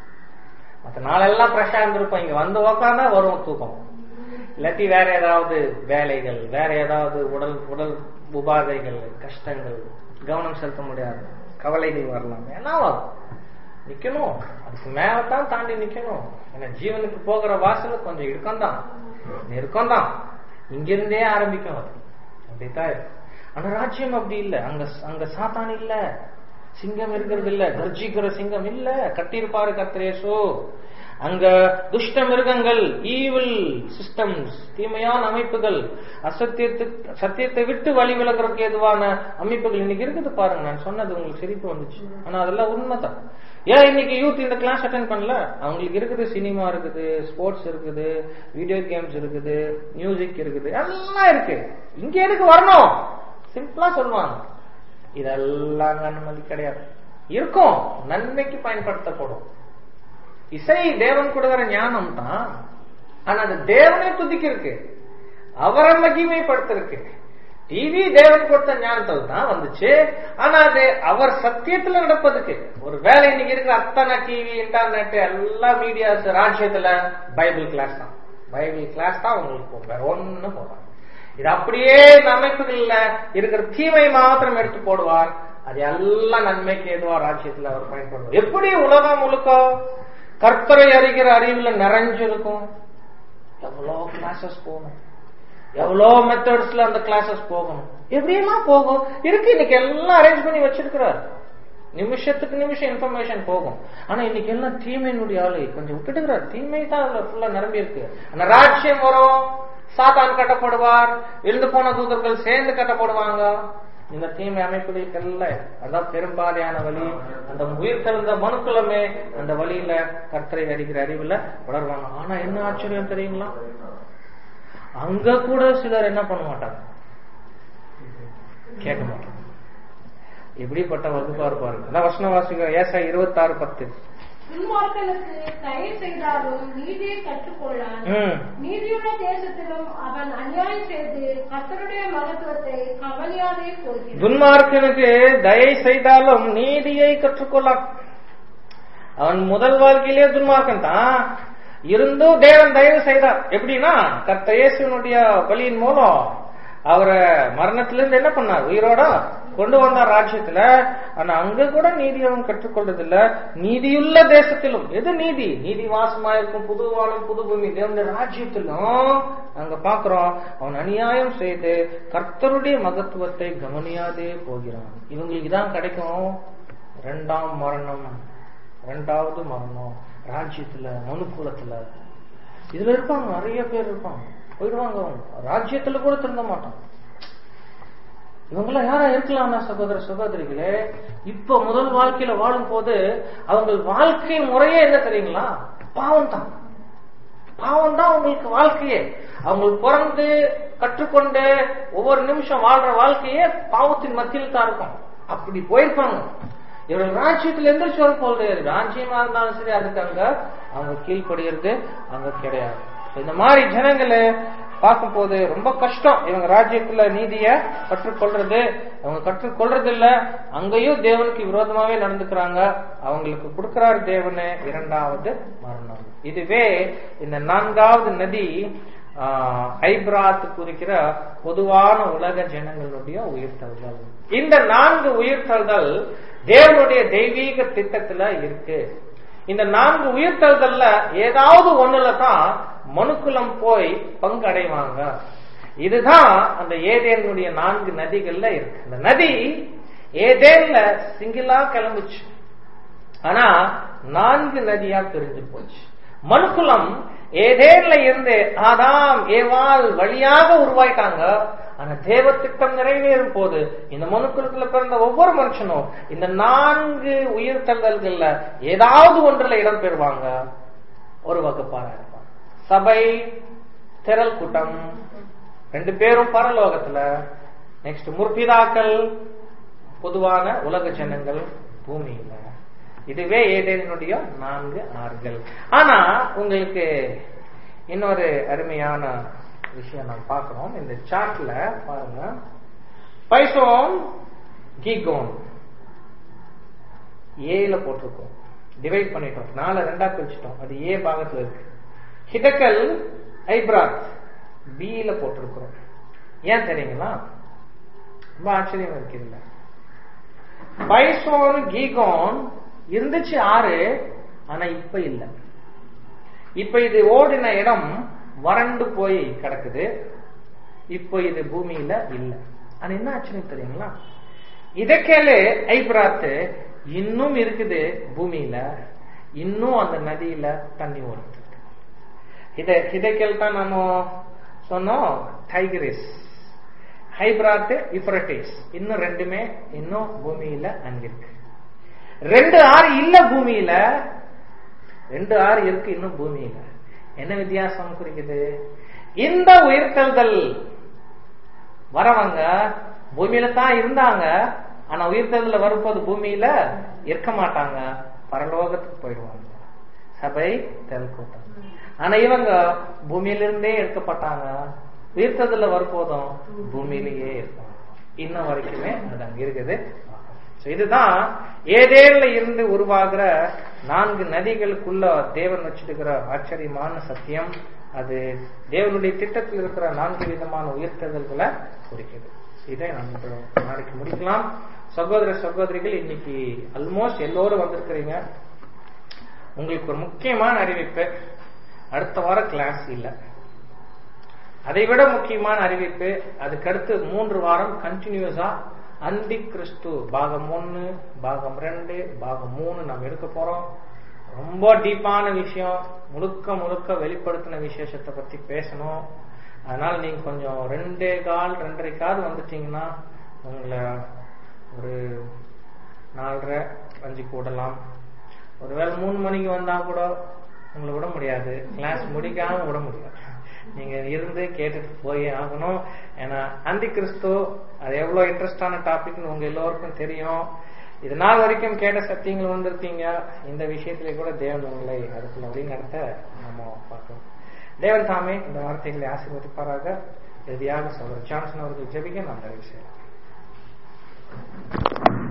மற்ற நாளெல்லாம் ஃப்ரெஷ்ஷா இருந்திருப்போம், இங்க வந்து உக்காந்தா வரும் தூக்கம். இல்லாட்டி வேற ஏதாவது வேலைகள், வேற ஏதாவது உடல் உடல் உபாதைகள், கஷ்டங்கள், கவனம் செலுத்த முடியாது, கவலைகள் வரலாம். ஏன்னா நிக்கணும், அதுக்கு மேலதான் தாண்டி நிக்கணும். ஏன்னா ஜீவனுக்கு போகிற வாசல் கொஞ்சம் இடுக்கம்தான், நெருக்கம்தான், இங்கிருந்தே ஆரம்பிக்கும். அப்படித்தான் இருக்கு. ஆனா ராஜ்யம் அப்படி இல்ல. அங்க சாத்தான் இல்ல, சிங்கம் இருக்கிறது இல்ல, கர்ஜிக்கிற சிங்கம் இல்ல, கட்டியிருப்பாரு கர்த்தரேசு. அங்க துஷ்ட மிருகங்கள், ஈவில் சிஸ்டம்ஸ், தீமையான அமைப்புகள், சத்தியத்தை விட்டு வழி விலகிறதுக்கு எதுவான அமைப்புகள் இன்னைக்கு இருக்குது பாருங்க. நான் சொன்னது உங்களுக்கு சிரிப்பு வந்துச்சு, ஆனா அதெல்லாம் உண்மைதான். ஏன் இன்னைக்கு யூத் இந்த கிளாஸ் அட்டென்ட் பண்ணல? அவங்களுக்கு இருக்குது, சினிமா இருக்குது, ஸ்போர்ட்ஸ் இருக்குது, வீடியோ கேம்ஸ் இருக்குது, மியூசிக் இருக்குது, எல்லாம் இருக்கு. இங்க எதுக்கு வரணும்? சிம்பிளா சொல்லுவாங்க. இதெல்லாம் அனுமதி கிடையாது. இருக்கும், நன்மைக்கு பயன்படுத்தப்படும். இசை தேவன் கொடுக்கிற ஞானம் தான், ஆனா அது தேவனை துதிக்கிறதுக்கு, அவரை மகிமைப்படுத்திருக்கு. டிவி தேவன் கொடுத்த ஞானத்தில் தான் வந்துச்சு, ஆனா அது அவர் சத்தியத்துல நடப்பதுக்கு. ஒரு வேலை இன்னைக்கு இருக்கிற அத்தனை டிவி, இன்டர்நெட், எல்லா மீடியாஸ் ராஜ்யத்துல பைபிள் கிளாஸ் தான். பைபிள் கிளாஸ் தான் உங்களுக்கு வேற ஒண்ணு போவாங்க. இது அப்படியே அமைப்புகள்ல இருக்கிற தீமை மாத்திரம் எடுத்து போடுவார். அது எல்லாம் நன்மைக்கு எதுவா ராஜ்யத்துல அவர் பயன்படுவார். எப்படி உலகம் முழுக்க கர்த்தரை அறிகிற அறிவுல நிறைஞ்சிருக்கும். எவ்வளோ கிளாஸஸ் போகணும், எவ்வளோ மெத்தட்ஸ்ல அந்த கிளாஸஸ் போகணும், எப்படியெல்லாம் போகும் இருக்கு. இன்னைக்கு எல்லாம் அரேஞ்ச் பண்ணி வச்சிருக்கிறார். நிமிஷத்துக்கு நிமிஷம் இன்ஃபர்மேஷன் போகும். ஆனா இன்னைக்கு எல்லாம் தீமையினுடைய ஆளு கொஞ்சம் விட்டுடுகிறார். தீமை தான் அதுல ஃபுல்லா நிரம்பி இருக்கு. ஆனா ராஜ்யம் வரும், சாத்தான் கட்டப்படுவார், எழுந்து போன தூதர்கள் சேர்ந்து கட்டப்படுவாங்க. இந்த தீமை அமைப்புகளுக்கு எல்லாம் அதான் பெரும்பாலான வழி. அந்த உயிர் தெழுந்த மனுக்குலமே அந்த வழியில கர்த்தரை அறிகிற அறிவுல வளர்வாங்க. ஆனா என்ன ஆச்சரியம் தெரியுங்களா? அங்க கூட சிலர் என்ன பண்ண மாட்டாங்க, கேட்க மாட்டாங்க. எப்படிப்பட்ட வகுப்பா இருப்பாரு. அதான் வசனவாசிகள் ஏசாயா 26:10. துன்மார்க்கனுக்கு தயை செய்தாலும் நீதியை கற்றுக்கொள்ளான், நீதியுள்ள தேசத்திலும் அவன் அநியாயம் செய்து கர்த்தருடைய மகத்துவத்தை கவனியாதே போகிறான். துன்மார்க்கனுக்கு தயை செய்தாலும் நீதியை கற்றுக்கொள்ளான். அவன் முதல் வாழ்க்கையிலே துன்மார்க்கன் தான் இருந்தும் தேவன் தயவு செய்தார். எப்படின்னா கர்த்தர் இயேசுவினுடைய பலியின் மூலம் அவரை மரணத்திலிருந்து என்ன பண்ணார், உயிரோட கொண்டு வந்தார் ராஜ்யத்துல. ஆனா அங்க கூட நீதி அவன் கற்றுக்கொள்றதில்ல. நீதியுள்ள தேசத்திலும், எது நீதி? நீதி வாசமா இருக்கும் புது வானம் புது பூமி தேவனுடைய ராஜ்யத்திலும் அங்க பாக்குறோம் அவன் அநியாயம் செய்து கர்த்தருடைய மகத்துவத்தை கவனியாதே போகிறான். இவங்களுக்கு தான் கிடைக்கும் இரண்டாம் மரணம், இரண்டாவது மரணம் ராஜ்யத்துல, மனுக்குலத்துல. இதுல இருப்பாங்க, நிறைய பேர் இருப்பாங்க, போயிடுவாங்க. அவங்க ராஜ்யத்துல கூட திருந்த மாட்டான். இவங்கெல்லாம் யாரா இருக்கலாம்னா சகோதர சகோதரிகளே, இப்ப முதல் வாழ்க்கையில வாழும் போது அவங்க வாழ்க்கை முறையே என்ன தெரியுங்களா? பாவம் தான், பாவம் தான் உங்களுக்கு வாழ்க்கையே. அவங்களுக்கு பிறந்து கற்றுக்கொண்டு ஒவ்வொரு நிமிஷம் வாழ்ற வாழ்க்கையே பாவத்தின் மத்தியில் தான் இருக்கும். அப்படி போயிருப்பாங்க. இவர்கள் ராஜ்யத்துல எந்திரிச்சு வர போது ராஜ்யமா இருந்தாலும் சரி, அதுக்கு அங்க அவங்க கீழ்படுகிறது அங்க கிடையாது. இந்த மாதிரி ஜனங்களை பார்க்கும் போது ரொம்ப கஷ்டம். இவங்க ராஜ்யத்துல நீதிய கற்றுக்கொள்றது, அவங்க கற்றுக்கொள்றது இல்ல, அங்கேயும் தேவனுக்கு விரோதமாவே நடந்துக்கிறாங்க. அவங்களுக்கு கொடுக்கிறார் தேவனு இரண்டாவது மரணம். இதுவே இந்த நான்காவது நதி ஐப்ராத் குறிக்கிற பொதுவான உலக ஜனங்களுடைய உயிர்த்தல்கள். இந்த 4 உயிர்த்தல்கள் தேவனுடைய தெய்வீக திட்டத்துல இருக்கு. இந்த 4 உயிர்த்தல்கள்ல ஏதாவது ஒண்ணுல தான் மனுக்குலம் போய் பங்கு அடைவாங்க. இதுதான் அந்த ஏதேனுடைய 4 நதிகள்ல இருக்கு. இந்த நதி ஏதேன்ல சிங்கிளா கிளம்புச்சு, ஆனா 4 நதியா பிரிஞ்சு போச்சு. மனுக்குலம் ஏதேன்ல இருந்து ஆதாம் ஏவாள் வழியாக உருவாயிட்டாங்க. ஆனா தேவ திட்டம் நிறைவேறும் போது இந்த மனுக்குலத்துல பிறந்த ஒவ்வொரு மனுஷனும் இந்த 4 உயிர்த்தல்கள்ல ஏதாவது ஒன்றுல இடம் பெறுவாங்க. ஒரு வகுப்பாரா இருப்பாங்க. சபை, திரள் கூட்டம் 2 பேரும் பரலோகத்துல. நெக்ஸ்ட் முற்பிதாக்கள், பொதுவான உலக ஜனங்கள் பூமியில. இதுவே ஏதேனுடைய 4 ஆறுகள். ஆனா உங்களுக்கு இன்னொரு அருமையான விஷயம் நாம் பார்க்கிறோம். இந்த சார்ட்ல பாருங்க, பைசோன் கீகோன் ஏல போட்டிருக்கோம், டிவைட் பண்ணிட்டோம், 4 2ஆ பிரிச்சுட்டோம், அது ஏ பாகத்துல இருக்கு. ஹிதக்கல் ஐப்ராத் பில போட்டிருக்கிறோம். ஏன் தெரியுங்களா? ரொம்ப ஆச்சரியம் இருக்குல்ல. பைசோன் கீகோன் இருந்துச்சு 6, ஆனா இப்ப இல்ல. இப்ப இது ஓடின இடம் வறண்டு போய் கிடக்குது. இப்போ இது பூமியில இல்ல. ஆனா என்ன ஆச்சுன்னு தெரியுங்களா? இதக்கேல ஐப்ராத் இன்னும் இருக்குது பூமியில, இன்னும் அந்த நதியில தண்ணி ஓடுது. இதக்கேல் தான் நம்ம சொன்னோம் டைகிரிஸ், ஐப்ராத் யூப்ரட்டிஸ், இன்னும் 2மே இன்னும் பூமியில அங்க இருக்கு. 2 ஆறு இல்ல பூமியில, 2 ஆறு இருக்கு இன்னும் பூமியில. என்ன வித்தியாசம் குறிக்குது? இந்த உயிர்த்தல்கள் வரவங்க பூமியில தான் இருந்தாங்க, ஆனா உயிர்த்தல்ல வரும்போது பூமியில இருக்க மாட்டாங்க, பரலோகத்துக்கு போயிடுவாங்க. சபை, திரள் கூட்டம். ஆனா இவங்க பூமியிலிருந்தே எடுக்கப்பட்டாங்க, உயிர்த்தல்ல வரும்போதும் பூமியிலேயே இருப்பாங்க. இன்னும் வரைக்குமே அது அங்க இருக்குது. இதுதான் ஏதேன்ல இருந்து உருவாகிற 4 நதிகளுக்குள்ள தேவன் வச்சிருக்கிற ஆச்சரியமான சத்தியம். அது தேவனுடைய திட்டத்தில் இருக்கிற 4 விதமான உயிர்த்தல்களை குறிக்கிறது. இதை நம்ம நாளைக்கு முடிக்கலாம். சகோதர சகோதரிகள், இன்னைக்கு ஆல்மோஸ்ட் எல்லோரும் வந்திருக்கிறீங்க. உங்களுக்கு ஒரு முக்கியமான அறிவிப்பு, அடுத்த வாரம் கிளாஸ் இல்ல. அதை விட முக்கியமான அறிவிப்பு, அதுக்கடுத்து 3 வாரம் கண்டினியூஸா அந்தி கிறிஸ்து பாகம் 1, பாகம் 2, பாகம் 3 நம்ம எடுக்க போறோம். ரொம்ப டீப்பான விஷயம், முழுக்க முழுக்க வெளிப்படுத்தின விசேஷத்தை பத்தி பேசணும். அதனால நீங்க கொஞ்சம் 2:15 2:30 வந்துட்டீங்கன்னா உங்களை ஒரு 4:30 5 கூடலாம். ஒருவேளை 3 மணிக்கு வந்தா கூட உங்களை விட முடியாது, கிளாஸ் முடிக்காம விட முடியாது. நீங்க இருந்து கேட்டுட்டு போய் ஆகணும். ஏன்னா அந்தி கிறிஸ்து அது எவ்வளவு இன்ட்ரெஸ்டான டாபிக்னு உங்க எல்லோருக்கும் தெரியும். இது நாள் வரைக்கும் கேட்ட சத்தியங்கள் வந்திருக்கீங்க. இந்த விஷயத்திலே கூட தேவன் உங்களை அதுக்குள்ள வழி நடத்த நம்ம பார்க்கணும். தேவன் தாமே இந்த வார்த்தைகளை ஆசீர்வதிப்பாராக. இறுதியாக சொல்ற ஜான்சன் அவர்கள் ஜெபிக்க நாம் நிறைவு செய்யலாம்.